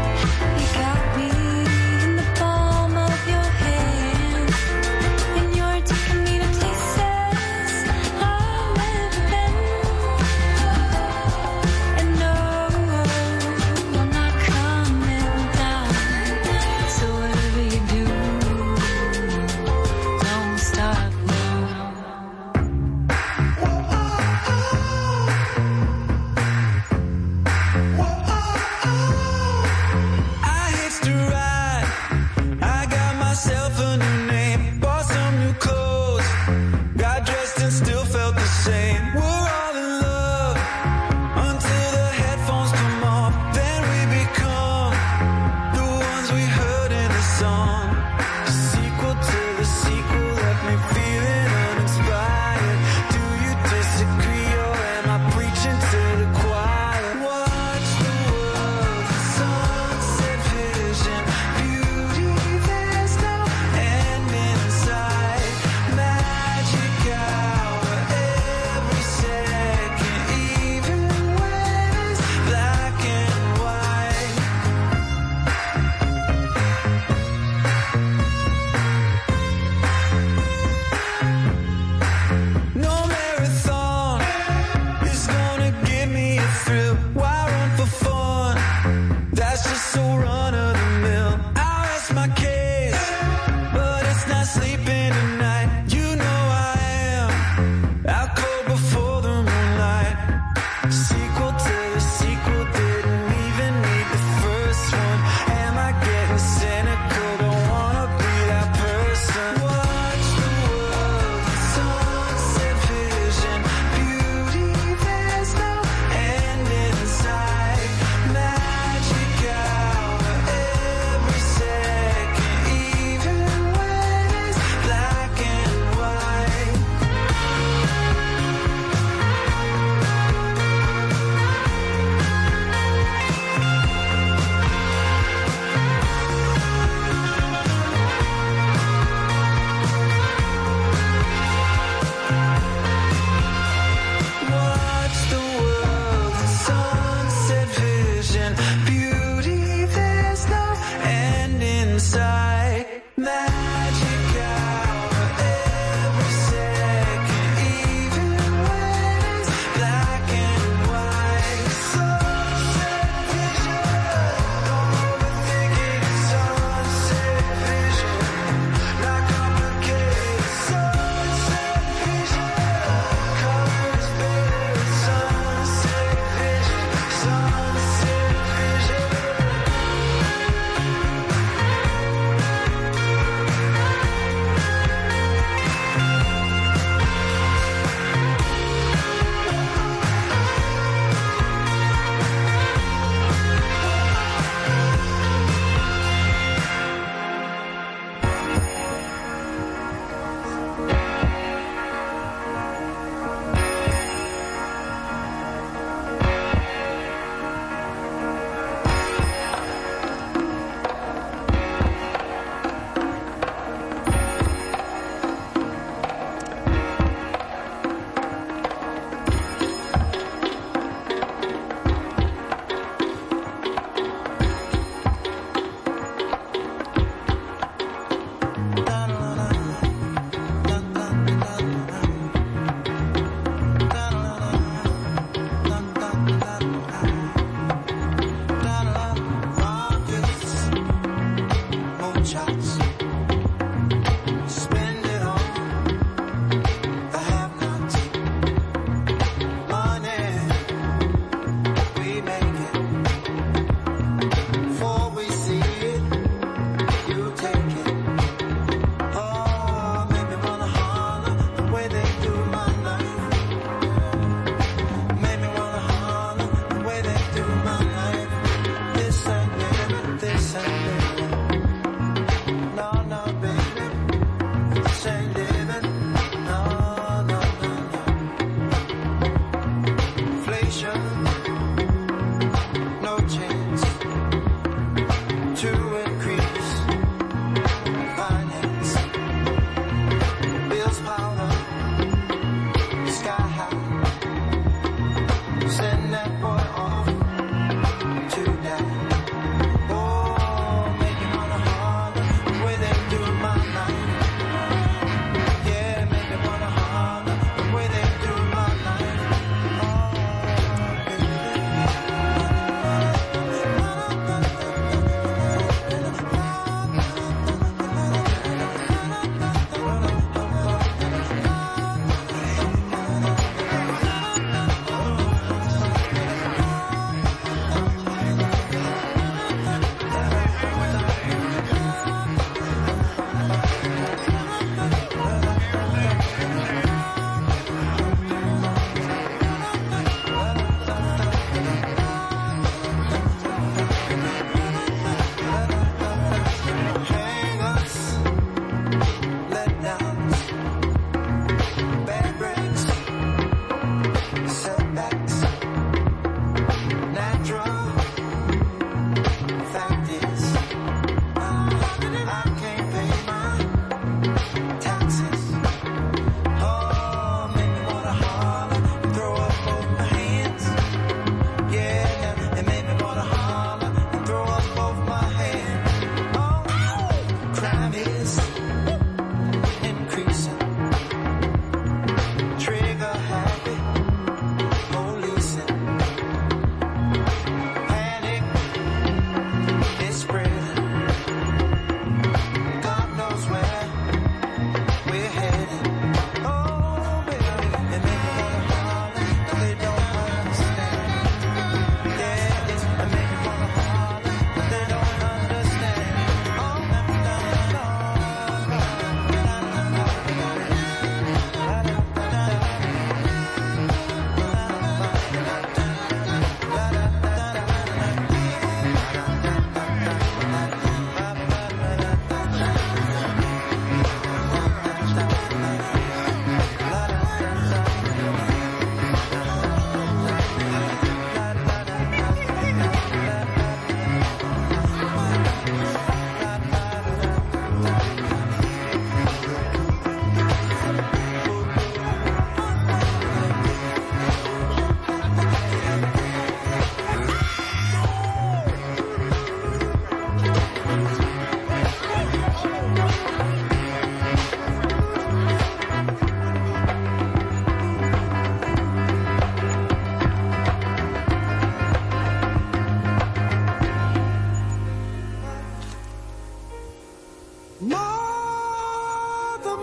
You got me in the palm of your hand, and you're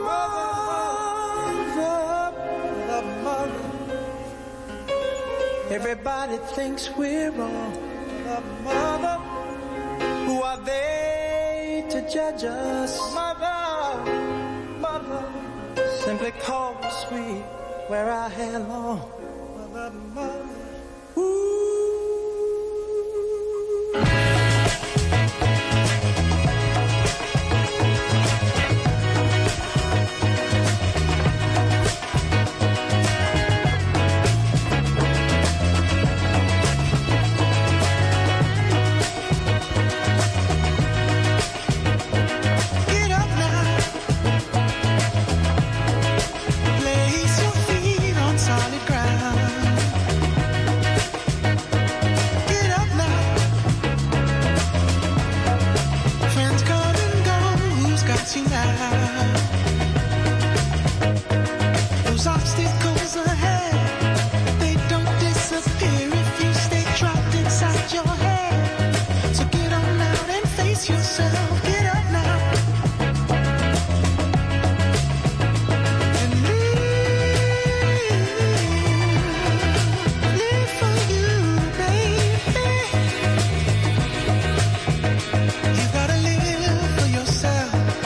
Everybody thinks we're wrong. Mother, who are they to judge us? Mother, simply call us sweet, wear our hair long. Mother, ooh. Those obstacles ahead, they don't disappear if you stay trapped inside your head. So get on out and face yourself. Get up now and live for you, baby. You gotta live for yourself.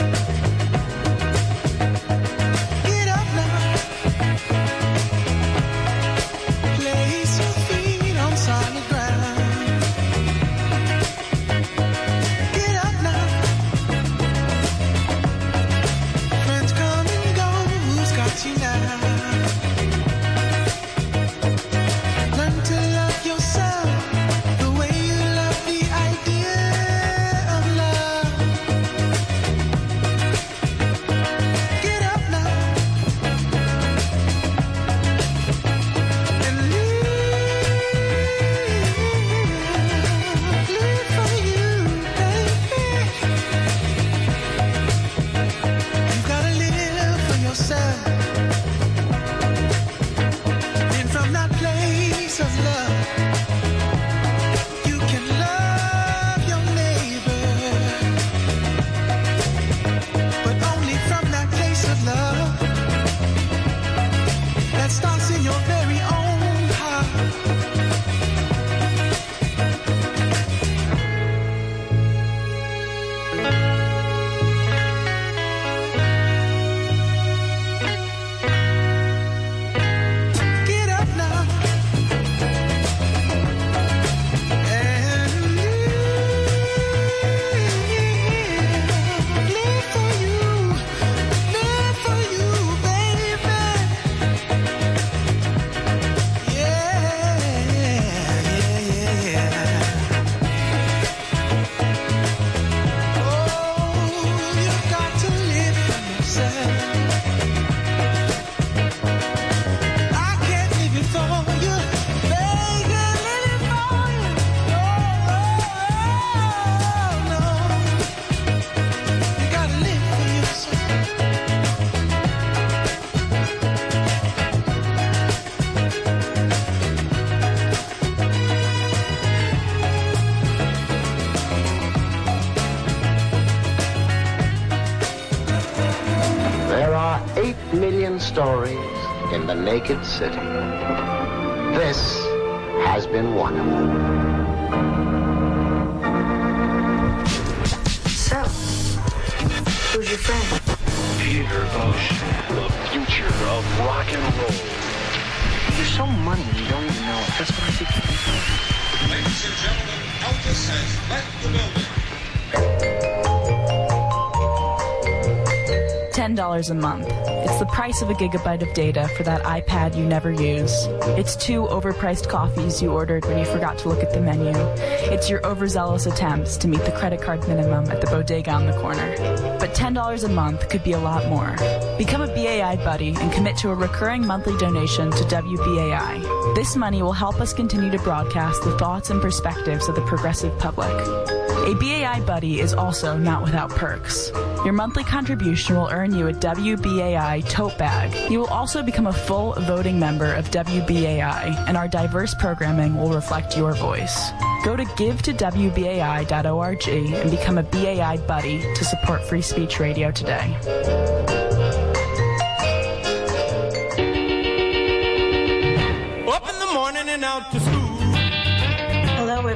Stories in the naked city. This has been one of them. So, who's your friend? Peter Bochet, the future of rock and roll. You're so money you don't even know it. That's what I think. Ladies and gentlemen, Elvis has left the building. $10 a month. It's the price of a gigabyte of data for that iPad you never use. It's 2 overpriced coffees you ordered when you forgot to look at the menu. It's your overzealous attempts to meet the credit card minimum at the bodega on the corner. But $10 a month could be a lot more. Become a BAI buddy and commit to a recurring monthly donation to WBAI. This money will help us continue to broadcast the thoughts and perspectives of the progressive public. A BAI buddy is also not without perks. Your monthly contribution will earn you a WBAI tote bag. You will also become a full voting member of WBAI, and our diverse programming will reflect your voice. Go to givetowbai.org and become a BAI buddy to support Free Speech Radio today. going out to school. Hello,